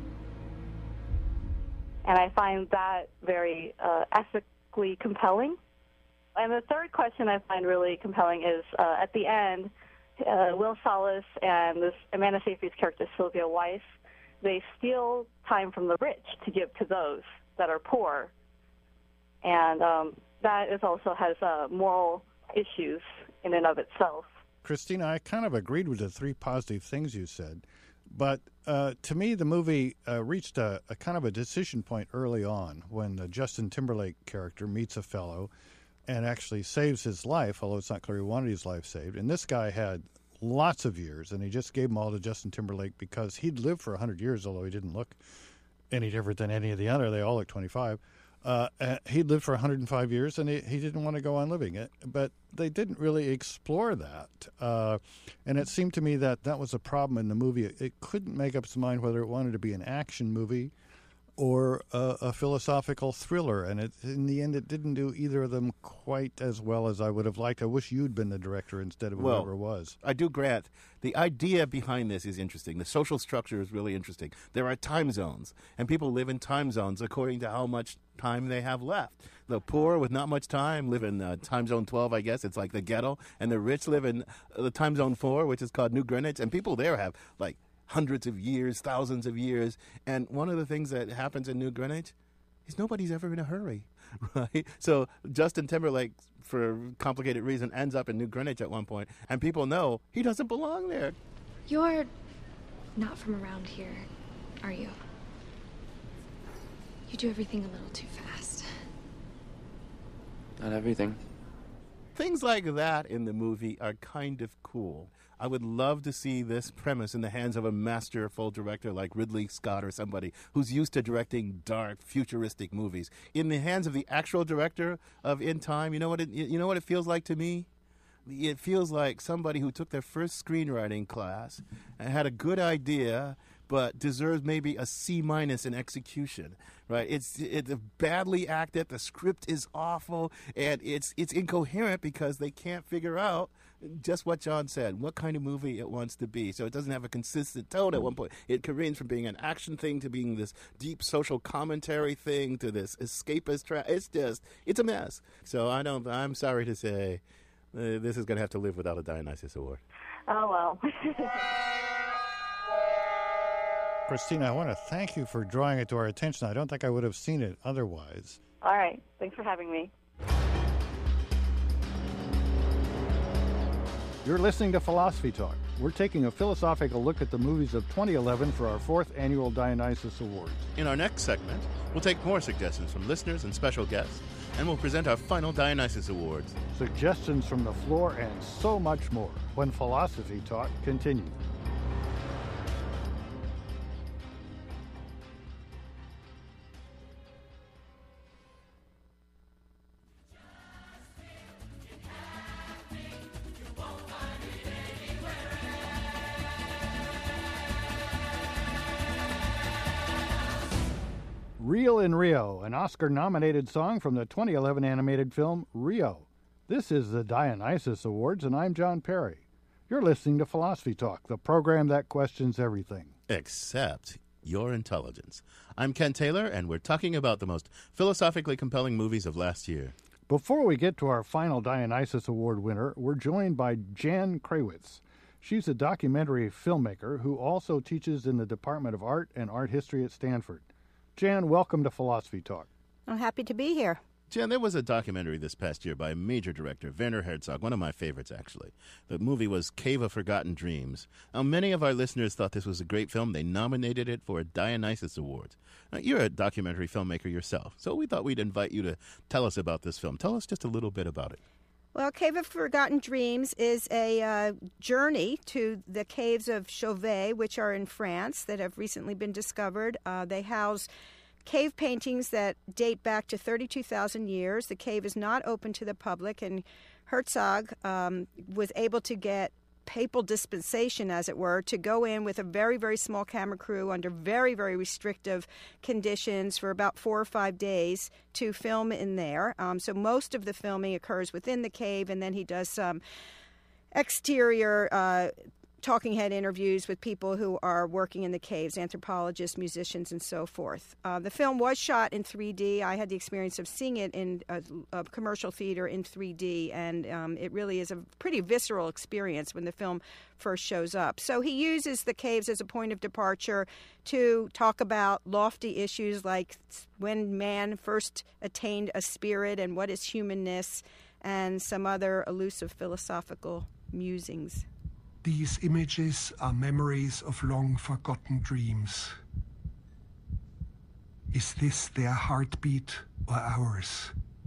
And I find that very uh, ethically compelling. And the third question I find really compelling is, uh, at the end, uh, Will Salas and this Amanda Seyfried's character, Sylvia Weiss, they steal time from the rich to give to those that are poor. And um, that is also has uh, moral issues in and of itself. Christina, I kind of agreed with the three positive things you said. But uh, to me, the movie uh, reached a, a kind of a decision point early on when the Justin Timberlake character meets a fellow and actually saves his life, although it's not clear he wanted his life saved. And this guy had lots of years, and he just gave them all to Justin Timberlake because he'd lived for one hundred years, although he didn't look any different than any of the other. They all look twenty-five. Uh, he'd lived for one hundred five years, and he, he didn't want to go on living it. But they didn't really explore that. Uh, and it seemed to me that that was a problem in the movie. It, it couldn't make up its mind whether it wanted to be an action movie or a, a philosophical thriller. And it, in the end, it didn't do either of them quite as well as I would have liked. I wish you'd been the director instead of Well, whoever was. I do grant the idea behind this is interesting. The social structure is really interesting. There are time zones, and people live in time zones according to how much time they have left. The poor with not much time live in uh, time zone twelve, I guess. It's like the ghetto. And the rich live in uh, the time zone four, which is called New Greenwich. And people there have, like, hundreds of years, thousands of years. And one of the things that happens in New Greenwich is nobody's ever in a hurry, right? So Justin Timberlake, for complicated reason, ends up in New Greenwich at one point, and people know he doesn't belong there. You're not from around here, are you? You do everything a little too fast. Not everything. Things like that in the movie are kind of cool. I would love to see this premise in the hands of a masterful director like Ridley Scott or somebody who's used to directing dark, futuristic movies. In the hands of the actual director of In Time, you know what it, you know what it feels like to me? It feels like somebody who took their first screenwriting class and had a good idea, but deserves maybe a C minus in execution. Right? It's it's badly acted. The script is awful, and it's it's incoherent because they can't figure out just what John said, what kind of movie it wants to be. So it doesn't have a consistent tone at one point. It careens from being an action thing to being this deep social commentary thing to this escapist tra- It's just, it's a mess. So I don't, I'm sorry to say, uh, this is going to have to live without a Dionysus Award. Oh, well. Christina, I want to thank you for drawing it to our attention. I don't think I would have seen it otherwise. All right. Thanks for having me. You're listening to Philosophy Talk. We're taking a philosophical look at the movies of twenty eleven for our fourth annual Dionysus Awards. In our next segment, we'll take more suggestions from listeners and special guests, and we'll present our final Dionysus Awards. Suggestions from the floor and so much more when Philosophy Talk continues. Real in Rio, an Oscar-nominated song from the twenty eleven animated film Rio. This is the Dionysus Awards, and I'm John Perry. You're listening to Philosophy Talk, the program that questions everything. Except your intelligence. I'm Ken Taylor, and we're talking about the most philosophically compelling movies of last year. Before we get to our final Dionysus Award winner, we're joined by Jan Krawitz. She's a documentary filmmaker who also teaches in the Department of Art and Art History at Stanford. Jan, welcome to Philosophy Talk. I'm happy to be here. Jan, there was a documentary this past year by a major director, Werner Herzog, one of my favorites, actually. The movie was Cave of Forgotten Dreams. Now, many of our listeners thought this was a great film. They nominated it for a Dionysus Award. Now, you're a documentary filmmaker yourself, so we thought we'd invite you to tell us about this film. Tell us just a little bit about it. Well, Cave of Forgotten Dreams is a uh, journey to the caves of Chauvet, which are in France, that have recently been discovered. Uh, they house cave paintings that date back to thirty-two thousand years. The cave is not open to the public, and Herzog um, was able to get papal dispensation, as it were, to go in with a very, very small camera crew under very, very restrictive conditions for about four or five days to film in there. Um, so most of the filming occurs within the cave, and then he does some exterior uh, talking head interviews with people who are working in the caves, anthropologists, musicians, and so forth. Uh, the film was shot in three D. I had the experience of seeing it in a, a commercial theater in three D, and um, it really is a pretty visceral experience when the film first shows up. So he uses the caves as a point of departure to talk about lofty issues like when man first attained a spirit and what is humanness, and some other elusive philosophical musings. These images are memories of long-forgotten dreams. Is this their heartbeat or ours?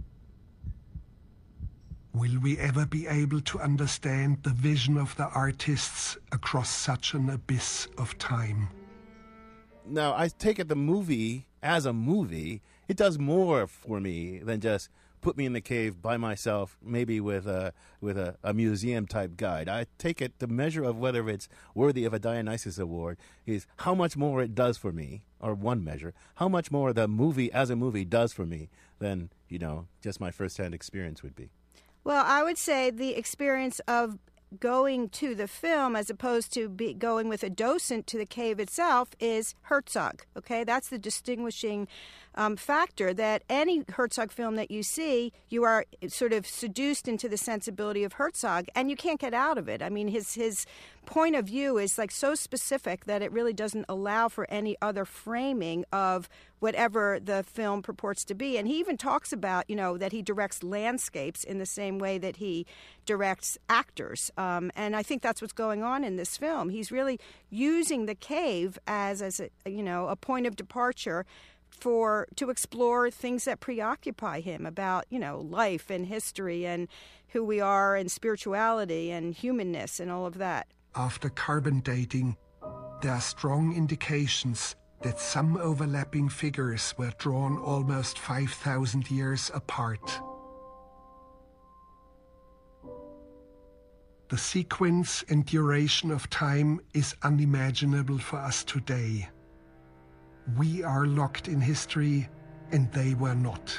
Will we ever be able to understand the vision of the artists across such an abyss of time? Now, I take it the movie, as a movie, it does more for me than just put me in the cave by myself, maybe with a with a, a museum-type guide. I take it the measure of whether it's worthy of a Dionysus Award is how much more it does for me, or one measure, how much more the movie as a movie does for me than, you know, just my first-hand experience would be. Well, I would say the experience of going to the film as opposed to be going with a docent to the cave itself is Herzog, okay? That's the distinguishing um, factor, that any Herzog film that you see, you are sort of seduced into the sensibility of Herzog, and you can't get out of it. I mean, his his point of view is like so specific that it really doesn't allow for any other framing of whatever the film purports to be. And he even talks about, you know, that he directs landscapes in the same way that he directs actors. Um, and I think that's what's going on in this film. He's really using the cave as, as a, you know, a point of departure for to explore things that preoccupy him about, you know, life and history and who we are and spirituality and humanness and all of that. After carbon dating, there are strong indications that some overlapping figures were drawn almost five thousand years apart. The sequence and duration of time is unimaginable for us today. We are locked in history, and they were not.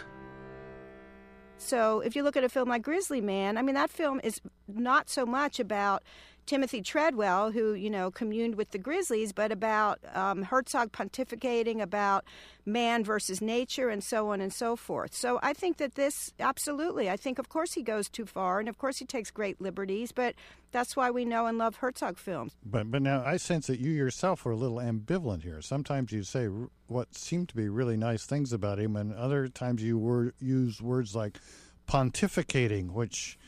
So if you look at a film like Grizzly Man, I mean, that film is not so much about Timothy Treadwell, who, you know, communed with the Grizzlies, but about um, Herzog pontificating about man versus nature and so on and so forth. So I think that this, absolutely, I think, of course, he goes too far, and of course he takes great liberties, but that's why we know and love Herzog films. But but now I sense that you yourself are a little ambivalent here. Sometimes you say r- what seem to be really nice things about him, and other times you wor- use words like pontificating, which...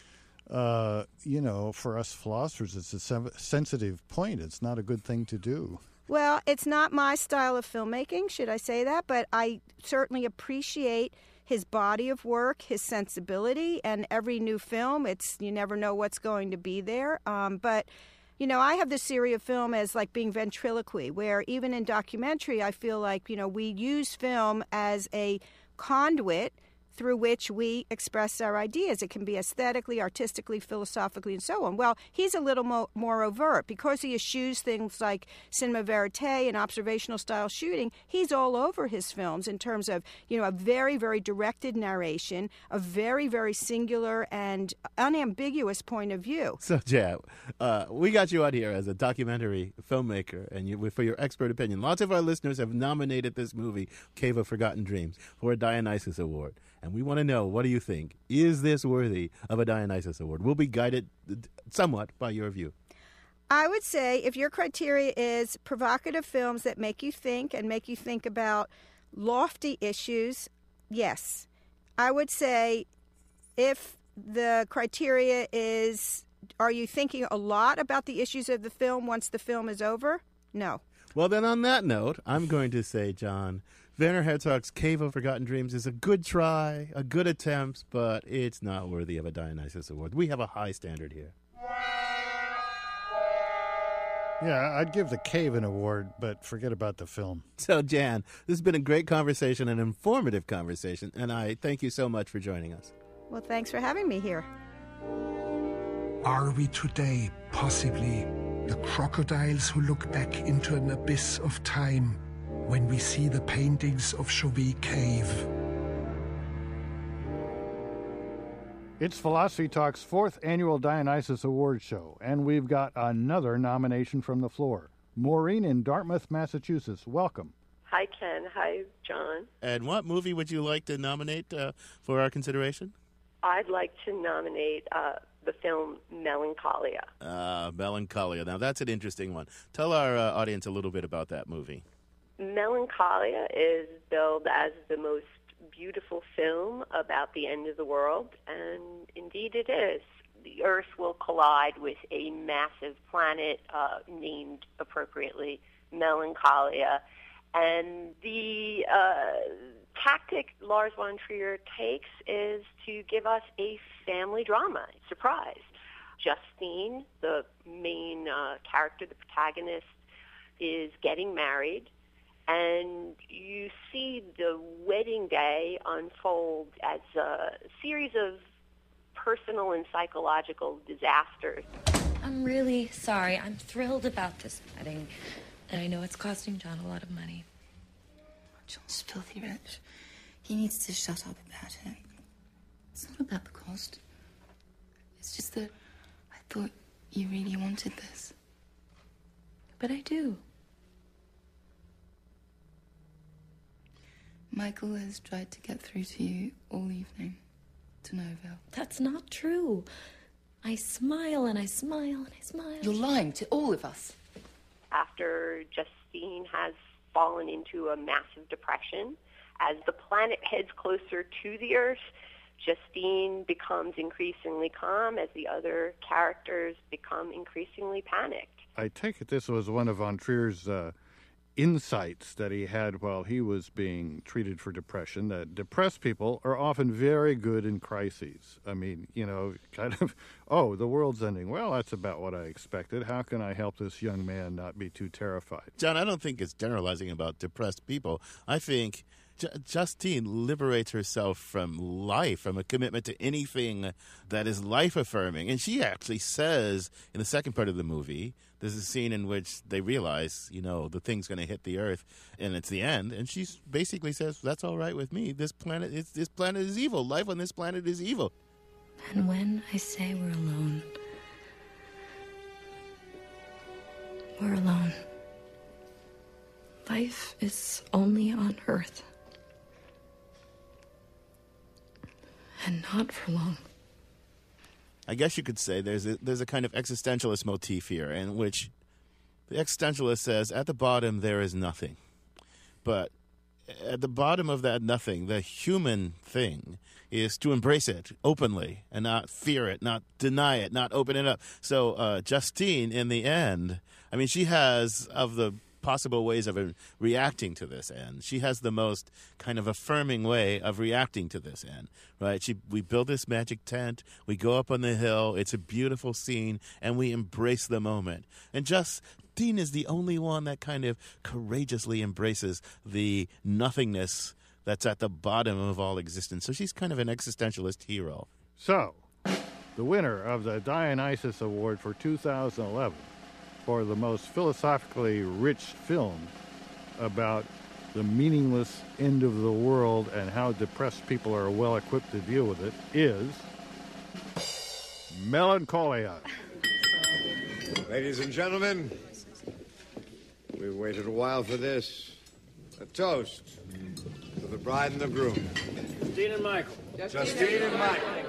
Uh, you know, for us philosophers, it's a se- sensitive point. It's not a good thing to do. Well, it's not my style of filmmaking, should I say that? But I certainly appreciate his body of work, his sensibility, and every new film, it's you never know what's going to be there. Um, but, you know, I have this theory of film as like being ventriloquy, where even in documentary, I feel like, you know, we use film as a conduit through which we express our ideas. It can be aesthetically, artistically, philosophically, and so on. Well, he's a little mo- more overt. Because he eschews things like cinema verite and observational style shooting, he's all over his films in terms of, you know, a very, very directed narration, a very, very singular and unambiguous point of view. So, Jan, uh, we got you out here as a documentary filmmaker, and you, for your expert opinion. Lots of our listeners have nominated this movie, Cave of Forgotten Dreams, for a Dionysus Award. And we want to know, what do you think? Is this worthy of a Dionysus Award? We'll be guided somewhat by your view. I would say if your criteria is provocative films that make you think and make you think about lofty issues, yes. I would say if the criteria is, are you thinking a lot about the issues of the film once the film is over? No. Well, then on that note, I'm going to say, John, Werner Herzog's Cave of Forgotten Dreams is a good try, a good attempt, but it's not worthy of a Dionysus Award. We have a high standard here. Yeah, I'd give The Cave an award, but forget about the film. So, Jan, this has been a great conversation, an informative conversation, and I thank you so much for joining us. Well, thanks for having me here. Are we today possibly the crocodiles who look back into an abyss of time when we see the paintings of Chauvet Cave? It's Philosophy Talk's fourth annual Dionysus Award Show, and we've got another nomination from the floor. Maureen in Dartmouth, Massachusetts, welcome. Hi, Ken. Hi, John. And what movie would you like to nominate uh, for our consideration? I'd like to nominate uh, the film Melancholia. Uh, Melancholia. Now, that's an interesting one. Tell our uh, audience a little bit about that movie. Melancholia is billed as the most beautiful film about the end of the world, and indeed it is. The Earth will collide with a massive planet uh, named appropriately Melancholia, and the uh, tactic Lars von Trier takes is to give us a family drama. Surprise. Justine, the main uh, character, the protagonist, is getting married, and you see the wedding day unfold as a series of personal and psychological disasters. I'm really sorry. I'm thrilled about this wedding, and I know it's costing John a lot of money. John's filthy rich. He needs to shut up about it. It's not about the cost. It's just that I thought you really wanted this. But I do. Michael has tried to get through to you all evening, to no avail. That's not true. I smile and I smile and I smile. You're lying to all of us. After Justine has fallen into a massive depression, as the planet heads closer to the Earth, Justine becomes increasingly calm as the other characters become increasingly panicked. I take it this was one of von Trier's uh, insights that he had while he was being treated for depression, that depressed people are often very good in crises. I mean, you know, kind of, oh, the world's ending. Well, that's about what I expected. How can I help this young man not be too terrified? John, I don't think it's generalizing about depressed people. I think J- Justine liberates herself from life, from a commitment to anything that is life-affirming. And she actually says in the second part of the movie, there's a scene in which they realize, you know, the thing's going to hit the Earth, and it's the end. And she basically says, that's all right with me. This planet, it's, this planet is evil. Life on this planet is evil. And when I say we're alone, we're alone. Life is only on Earth. And not for long. I guess you could say there's a, there's a kind of existentialist motif here in which the existentialist says, at the bottom there is nothing. But at the bottom of that nothing, the human thing is to embrace it openly and not fear it, not deny it, not open it up. So uh, Justine, in the end, I mean, she has, of the possible ways of uh, reacting to this end, she has the most kind of affirming way of reacting to this end, right? She, we build this magic tent, we go up on the hill, it's a beautiful scene, and we embrace the moment. And Justine is the only one that kind of courageously embraces the nothingness that's at the bottom of all existence. So she's kind of an existentialist hero. So, the winner of the Dionysus Award for two thousand eleven for the most philosophically rich film about the meaningless end of the world and how depressed people are well equipped to deal with it is Melancholia. Ladies and gentlemen, we've waited a while for this. A toast to the bride and the groom. Justine and Michael. Justine and Michael.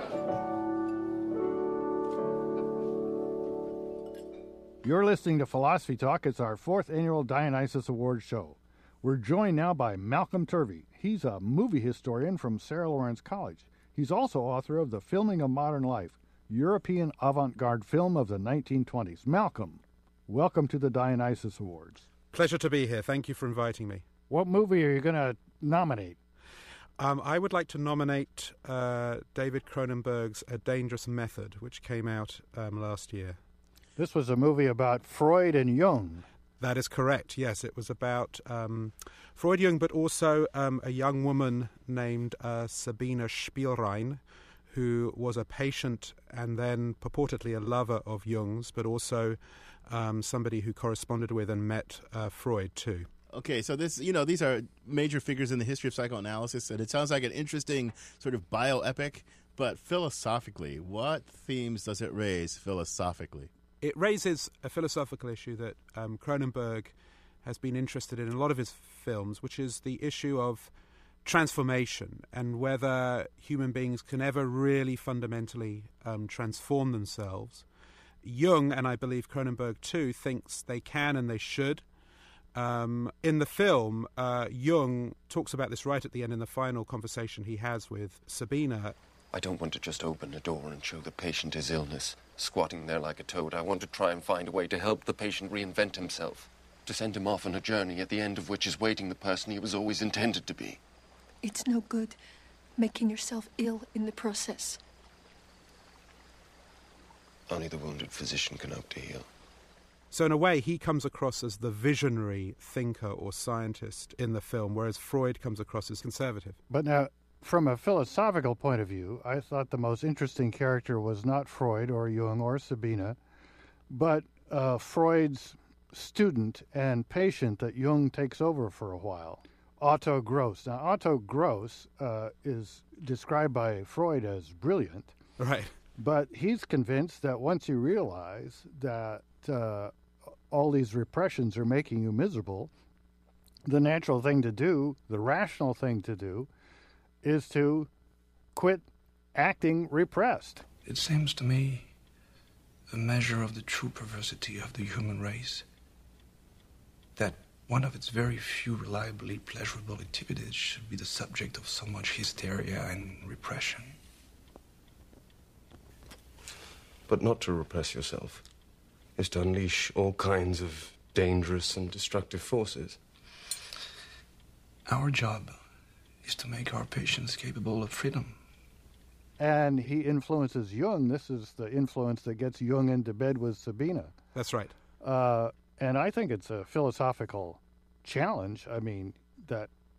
You're listening to Philosophy Talk. It's our fourth annual Dionysus Award show. We're joined now by Malcolm Turvey. He's a movie historian from Sarah Lawrence College. He's also author of The Filming of Modern Life, European avant-garde film of the nineteen twenties. Malcolm, welcome to the Dionysus Awards. Pleasure to be here. Thank you for inviting me. What movie are you going to nominate? Um, I would like to nominate uh, David Cronenberg's A Dangerous Method, which came out um, last year. This was a movie about Freud and Jung. That is correct, yes. It was about um, Freud Jung, but also um, a young woman named uh, Sabine Spielrein, who was a patient and then purportedly a lover of Jung's, but also um, somebody who corresponded with and met uh, Freud, too. Okay, so this, you know, these are major figures in the history of psychoanalysis, and it sounds like an interesting sort of bioepic, but philosophically, what themes does it raise philosophically? It raises a philosophical issue that um, Cronenberg has been interested in in a lot of his films, which is the issue of transformation and whether human beings can ever really fundamentally um, transform themselves. Jung, and I believe Cronenberg too, thinks they can and they should. Um, in the film, uh, Jung talks about this right at the end in the final conversation he has with Sabina. I don't want to just open a door and show the patient his illness, squatting there like a toad. I want to try and find a way to help the patient reinvent himself, to send him off on a journey at the end of which is waiting the person he was always intended to be. It's no good making yourself ill in the process. Only the wounded physician can hope to heal. So in a way, he comes across as the visionary thinker or scientist in the film, whereas Freud comes across as conservative. But now, from a philosophical point of view, I thought the most interesting character was not Freud or Jung or Sabina, but uh, Freud's student and patient that Jung takes over for a while, Otto Gross. Now, Otto Gross uh, is described by Freud as brilliant. Right. But he's convinced that once you realize that uh, all these repressions are making you miserable, the natural thing to do, the rational thing to do, is to quit acting repressed. It seems to me the measure of the true perversity of the human race that one of its very few reliably pleasurable activities should be the subject of so much hysteria and repression. But not to repress yourself is to unleash all kinds of dangerous and destructive forces. Our job is to make our patients capable of freedom. And he influences Jung. This is the influence that gets Jung into bed with Sabina. That's right. Uh, and I think it's a philosophical challenge. I mean, that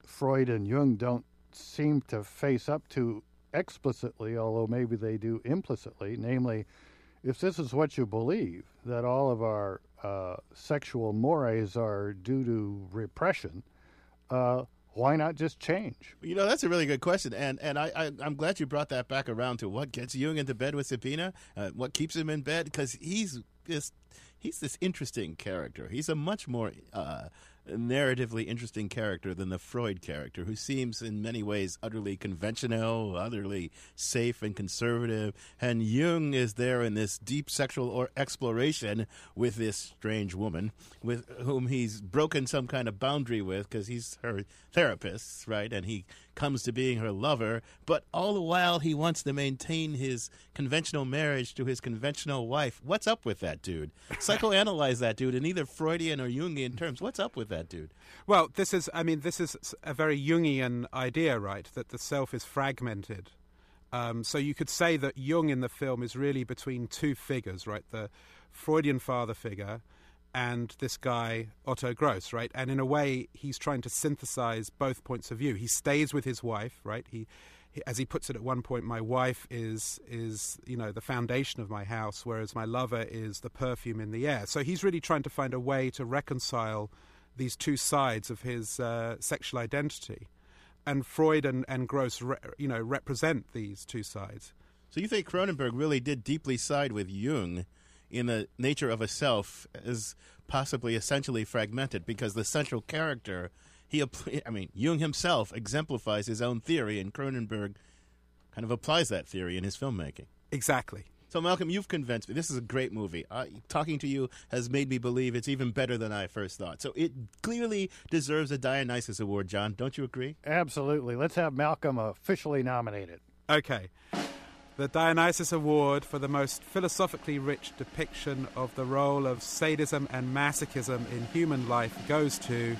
Freud and Jung don't seem to face up to explicitly, although maybe they do implicitly, namely, if this is what you believe, that all of our uh, sexual mores are due to repression, uh, why not just change? You know, that's a really good question, and and I, I I'm glad you brought that back around to what gets Jung into bed with Sabina, uh, what keeps him in bed, because he's just he's this interesting character. He's a much more uh, narratively interesting character than the Freud character, who seems in many ways utterly conventional, utterly safe and conservative. And Jung is there in this deep sexual or exploration with this strange woman with whom he's broken some kind of boundary with because he's her therapist, right? And he comes to being her lover, but all the while he wants to maintain his conventional marriage to his conventional wife. What's up with that dude? Psychoanalyze that dude in either Freudian or Jungian terms. What's up with that dude? Well, this is, I mean, this is a very Jungian idea, right, that the self is fragmented. Um, so you could say that Jung in the film is really between two figures, right, the Freudian father figure and this guy, Otto Gross, right? And in a way, he's trying to synthesize both points of view. He stays with his wife, right? He, he as he puts it at one point, my wife is, is, you know, the foundation of my house, whereas my lover is the perfume in the air. So he's really trying to find a way to reconcile these two sides of his uh, sexual identity. And Freud and, and Gross, re, you know, represent these two sides. So you think Cronenberg really did deeply side with Jung in the nature of a self is possibly essentially fragmented, because the central character, he, I mean, Jung himself exemplifies his own theory, and Cronenberg kind of applies that theory in his filmmaking. Exactly. So, Malcolm, you've convinced me. This is a great movie. Uh, talking to you has made me believe it's even better than I first thought. So it clearly deserves a Dionysus Award, John. Don't you agree? Absolutely. Let's have Malcolm officially nominated. Okay. The Dionysus Award for the most philosophically rich depiction of the role of sadism and masochism in human life goes to...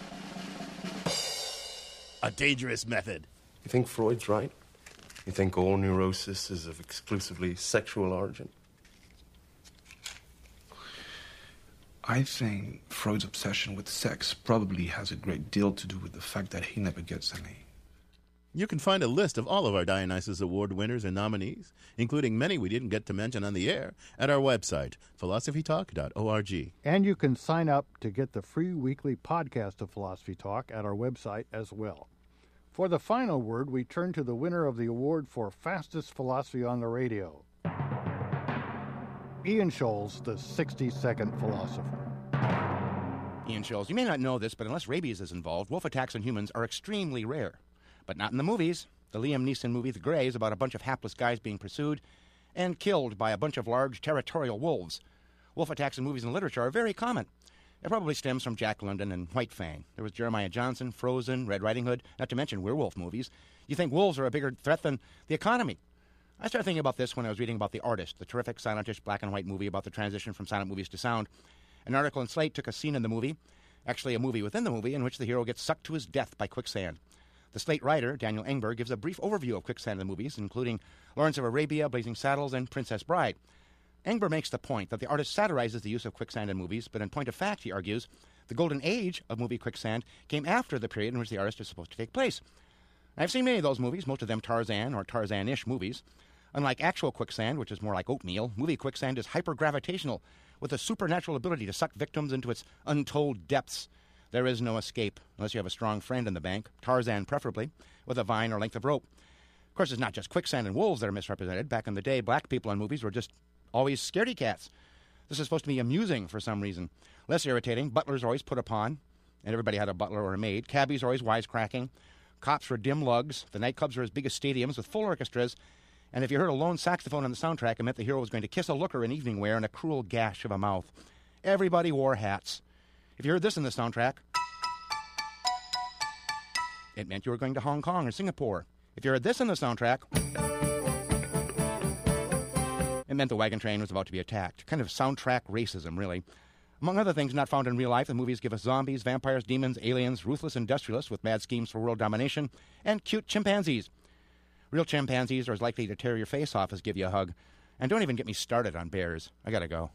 A Dangerous Method. You think Freud's right? You think all neurosis is of exclusively sexual origin? I think Freud's obsession with sex probably has a great deal to do with the fact that he never gets any. You can find a list of all of our Dionysus Award winners and nominees, including many we didn't get to mention on the air, at our website, philosophy talk dot org. And you can sign up to get the free weekly podcast of Philosophy Talk at our website as well. For the final word, we turn to the winner of the award for Fastest Philosophy on the Radio, Ian Scholes, the sixty-second philosopher. Ian Scholes, you may not know this, but unless rabies is involved, wolf attacks on humans are extremely rare. But not in the movies. The Liam Neeson movie The Grey is about a bunch of hapless guys being pursued and killed by a bunch of large territorial wolves. Wolf attacks in movies and literature are very common. It probably stems from Jack London and White Fang. There was Jeremiah Johnson, Frozen, Red Riding Hood, not to mention werewolf movies. You think wolves are a bigger threat than the economy. I started thinking about this when I was reading about The Artist, the terrific silentish black and white movie about the transition from silent movies to sound. An article in Slate took a scene in the movie, actually a movie within the movie, in which the hero gets sucked to his death by quicksand. The Slate writer, Daniel Engberg, gives a brief overview of quicksand in the movies, including Lawrence of Arabia, Blazing Saddles, and Princess Bride. Engberg makes the point that the artist satirizes the use of quicksand in movies, but in point of fact, he argues, the golden age of movie quicksand came after the period in which the artist is supposed to take place. I've seen many of those movies, most of them Tarzan or Tarzan-ish movies. Unlike actual quicksand, which is more like oatmeal, movie quicksand is hypergravitational, with a supernatural ability to suck victims into its untold depths. There is no escape, unless you have a strong friend in the bank, Tarzan preferably, with a vine or length of rope. Of course, it's not just quicksand and wolves that are misrepresented. Back in the day, black people in movies were just always scaredy cats. This is supposed to be amusing for some reason. Less irritating, butlers are always put upon, and everybody had a butler or a maid. Cabbies are always wisecracking. Cops were dim lugs. The nightclubs are as big as stadiums with full orchestras. And if you heard a lone saxophone on the soundtrack, it meant the hero was going to kiss a looker in evening wear and a cruel gash of a mouth. Everybody wore hats. If you heard this in the soundtrack, it meant you were going to Hong Kong or Singapore. If you heard this in the soundtrack, it meant the wagon train was about to be attacked. Kind of soundtrack racism, really. Among other things not found in real life, the movies give us zombies, vampires, demons, aliens, ruthless industrialists with mad schemes for world domination, and cute chimpanzees. Real chimpanzees are as likely to tear your face off as give you a hug. And don't even get me started on bears. I gotta go.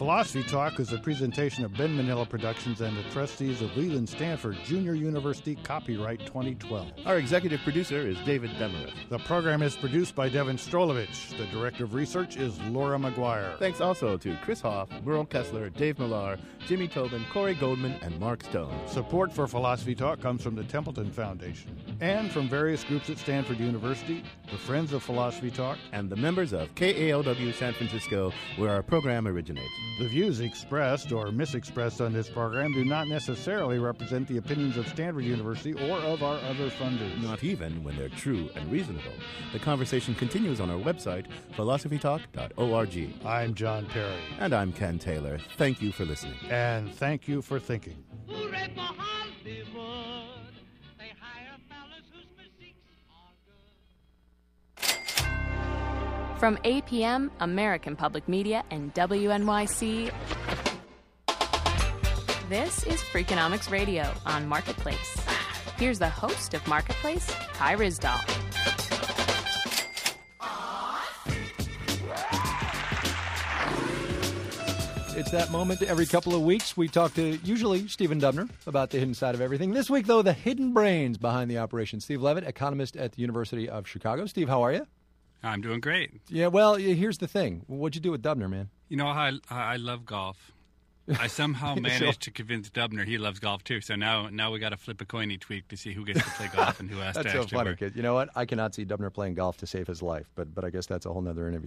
Philosophy Talk is a presentation of Ben Manila Productions and the trustees of Leland Stanford Junior University, copyright twenty twelve. Our executive producer is David Demerith. The program is produced by Devin Strolovich. The director of research is Laura McGuire. Thanks also to Chris Hoff, Merle Kessler, Dave Millar, Jimmy Tobin, Corey Goldman, and Mark Stone. Support for Philosophy Talk comes from the Templeton Foundation and from various groups at Stanford University, the Friends of Philosophy Talk, and the members of K A L W San Francisco, where our program originates. The views expressed or misexpressed on this program do not necessarily represent the opinions of Stanford University or of our other funders. Not even when they're true and reasonable. The conversation continues on our website, philosophy talk dot org. I'm John Perry. And I'm Ken Taylor. Thank you for listening. And thank you for thinking. From A P M, American Public Media, and W N Y C, this is Freakonomics Radio on Marketplace. Here's the host of Marketplace, Kai Ryssdal. It's that moment every couple of weeks. We talk to, usually, Stephen Dubner about the hidden side of everything. This week, though, the hidden brains behind the operation. Steve Levitt, economist at the University of Chicago. Steve, how are you? I'm doing great. Yeah, well, here's the thing. What'd you do with Dubner, man? You know, I, I love golf. I somehow managed to convince Dubner he loves golf, too. So now now we got to flip a coin each week to see who gets to play golf and who has that's to so actually funny, work. kid. You know what? I cannot see Dubner playing golf to save his life, but but I guess that's a whole nother interview.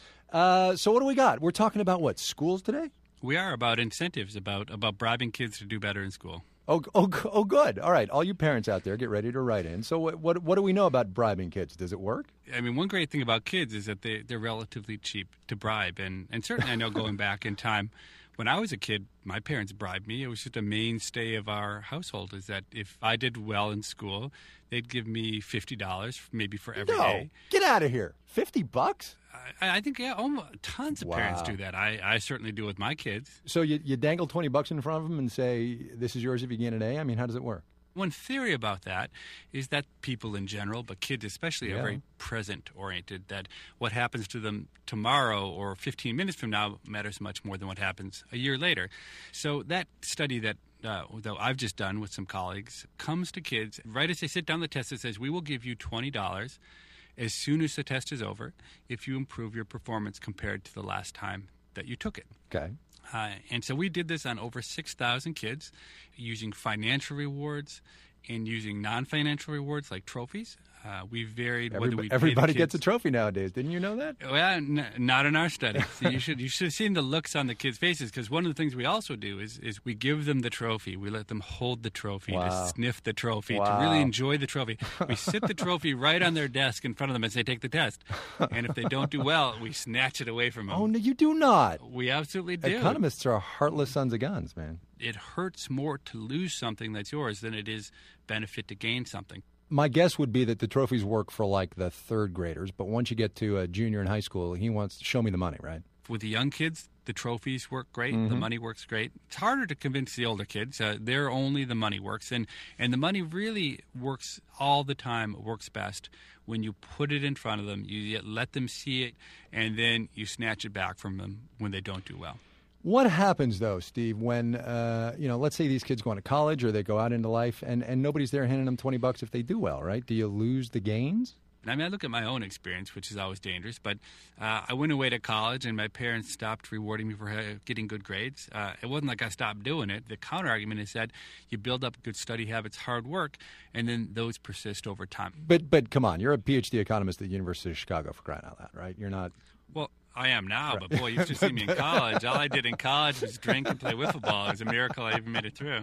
Uh, so what do we got? We're talking about what, schools today? We are about incentives, about about bribing kids to do better in school. Oh, oh, oh, good. All right, all you parents out there, get ready to write in. So what what, what do we know about bribing kids? Does it work? I mean, one great thing about kids is that they, they're relatively cheap to bribe. And, and certainly I know going back in time, when I was a kid, my parents bribed me. It was just a mainstay of our household is that if I did well in school, they'd give me fifty dollars maybe for every no. day. Get out of here. fifty bucks? I, I think, yeah, almost, tons of Wow. parents do that. I, I certainly do with my kids. So you, you dangle twenty bucks in front of them and say, this is yours if you get an A? I mean, how does it work? One theory about that is that people in general, but kids especially, Yeah. are very present-oriented, that what happens to them tomorrow or fifteen minutes from now matters much more than what happens a year later. So that study that uh, that I've just done with some colleagues comes to kids right as they sit down the test. It says, we will give you twenty dollars as soon as the test is over if you improve your performance compared to the last time that you took it. Okay. Uh, and so we did this on over six thousand kids using financial rewards and using non-financial rewards like trophies. Uh, we varied whether Everybody, we everybody paid gets a kids- trophy nowadays. Didn't you know that? Well, n- not in our study. So you should you should have seen the looks on the kids' faces, because one of the things we also do is is we give them the trophy. We let them hold the trophy, Wow. to sniff the trophy, to Wow. really enjoy the trophy. We sit the trophy right on their desk in front of them and say, "Take the test." And if they don't do well, we snatch it away from them. Oh, no, you do not. We absolutely do. Economists are heartless sons of guns, man. It hurts more to lose something that's yours than it is benefit to gain something. My guess would be that the trophies work for like the third graders, but once you get to a junior in high school, he wants to show me the money, right? With the young kids, the trophies work great. The Mhm. money works great. It's harder to convince the older kids. Uh, they're only the money works. And, and the money really works all the time, works best when you put it in front of them, you let them see it, and then you snatch it back from them when they don't do well. What happens, though, Steve, when, uh, you know, let's say these kids go into college or they go out into life and, and nobody's there handing them twenty bucks if they do well, right? Do you lose the gains? I mean, I look at my own experience, which is always dangerous, but uh, I went away to college and my parents stopped rewarding me for uh, getting good grades. Uh, it wasn't like I stopped doing it. The counter-argument is that you build up good study habits, hard work, and then those persist over time. But, but come on, you're a P H D economist at the University of Chicago, for crying out loud, right? You're not... Well, I am now, Right. but boy, you should see me in college. All I did in college was drink and play wiffle ball. It was a miracle I even made it through.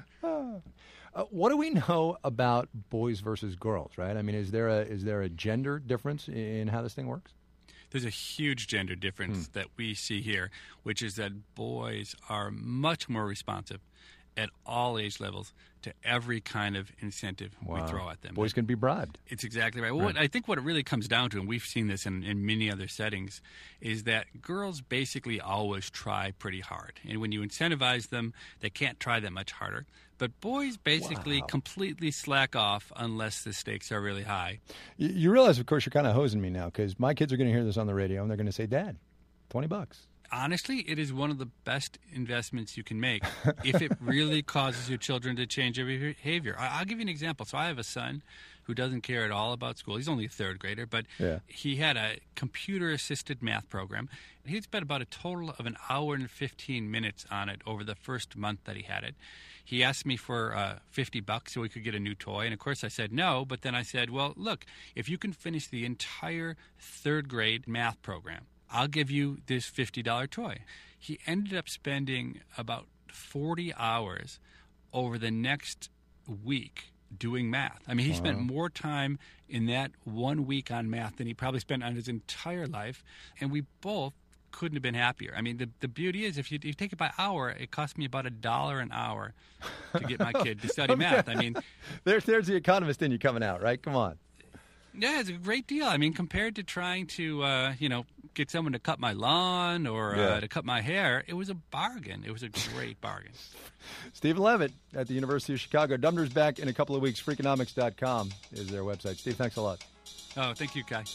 Uh, what do we know about boys versus girls, right? I mean, is there a is there a gender difference in how this thing works? There's a huge gender difference Hmm. that we see here, which is that boys are much more responsive at all age levels to every kind of incentive Wow. we throw at them. Boys can be bribed. It's exactly right. Well, Right. What, I think what it really comes down to, and we've seen this in, in many other settings, is that girls basically always try pretty hard. And when you incentivize them, they can't try that much harder. But boys basically Wow. completely slack off unless the stakes are really high. You, you realize, of course, you're kind of hosing me now because my kids are going to hear this on the radio and they're going to say, Dad, twenty bucks. honestly, it is one of the best investments you can make if it really causes your children to change their behavior. I'll give you an example. So I have a son who doesn't care at all about school. He's only a third grader, but Yeah. he had a computer-assisted math program. He'd spent about a total of an hour and fifteen minutes on it over the first month that he had it. He asked me for uh, fifty bucks so he could get a new toy, and of course I said no, but then I said, well, look, if you can finish the entire third grade math program, I'll give you this fifty dollar toy. He ended up spending about forty hours over the next week doing math. I mean, he spent Wow. more time in that one week on math than he probably spent on his entire life, and we both couldn't have been happier. I mean, the, the beauty is if you, if you take it by hour, it cost me about a dollar an hour to get my kid to study math. I mean, There, there's the economist in you coming out, right? Come on. yeah, it's a great deal. I mean, compared to trying to, uh, you know, get someone to cut my lawn or Yeah. uh, to cut my hair, it was a bargain. It was a great bargain. Stephen Levitt at the University of Chicago. Dubner's back in a couple of weeks. Freakonomics dot com is their website. Steve, thanks a lot. Oh, thank you, Kai.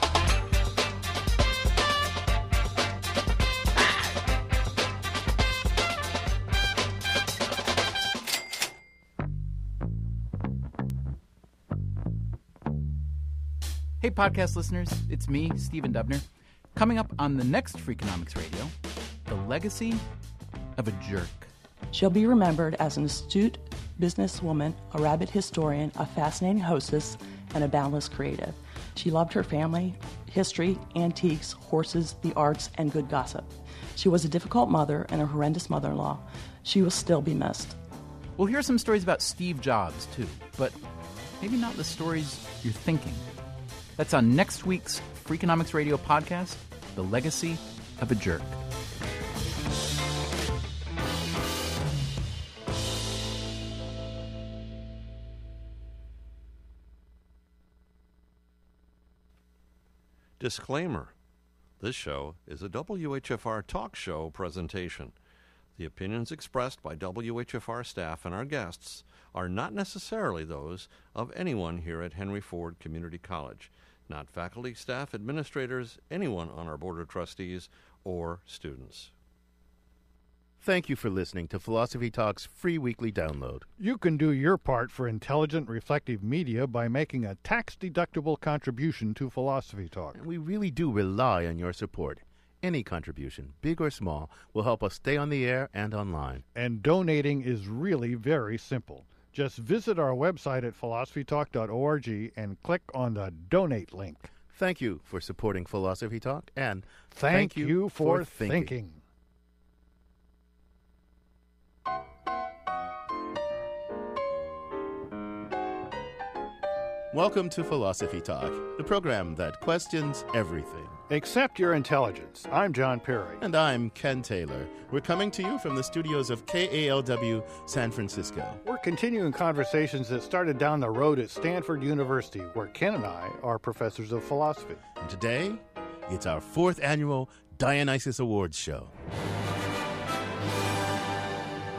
Hey, podcast listeners, it's me, Stephen Dubner. Coming up on the next Freakonomics Radio, the legacy of a jerk. She'll be remembered as an astute businesswoman, a rabid historian, a fascinating hostess, and a boundless creative. She loved her family, history, antiques, horses, the arts, and good gossip. She was a difficult mother and a horrendous mother-in-law. She will still be missed. We'll hear some stories about Steve Jobs, too, but maybe not the stories you're thinking. That's on next week's Freakonomics Radio podcast, The Legacy of a Jerk. Disclaimer. This show is a W H F R talk show presentation. The opinions expressed by W H F R staff and our guests are not necessarily those of anyone here at Henry Ford Community College, not faculty, staff, administrators, anyone on our board of trustees, or students. Thank you for listening to Philosophy Talk's free weekly download. You can do your part for intelligent, reflective media by making a tax-deductible contribution to Philosophy Talk. We really do rely on your support. Any contribution, big or small, will help us stay on the air and online. And donating is really very simple. Just visit our website at philosophy talk dot org and click on the Donate link. Thank you for supporting Philosophy Talk, and Thank, thank you, you for, for thinking. thinking. Welcome to Philosophy Talk, the program that questions everything. Except your intelligence. I'm John Perry. And I'm Ken Taylor. We're coming to you from the studios of K A L W San Francisco. We're continuing conversations that started down the road at Stanford University, where Ken and I are professors of philosophy. And today, it's our fourth annual Dionysus Awards show.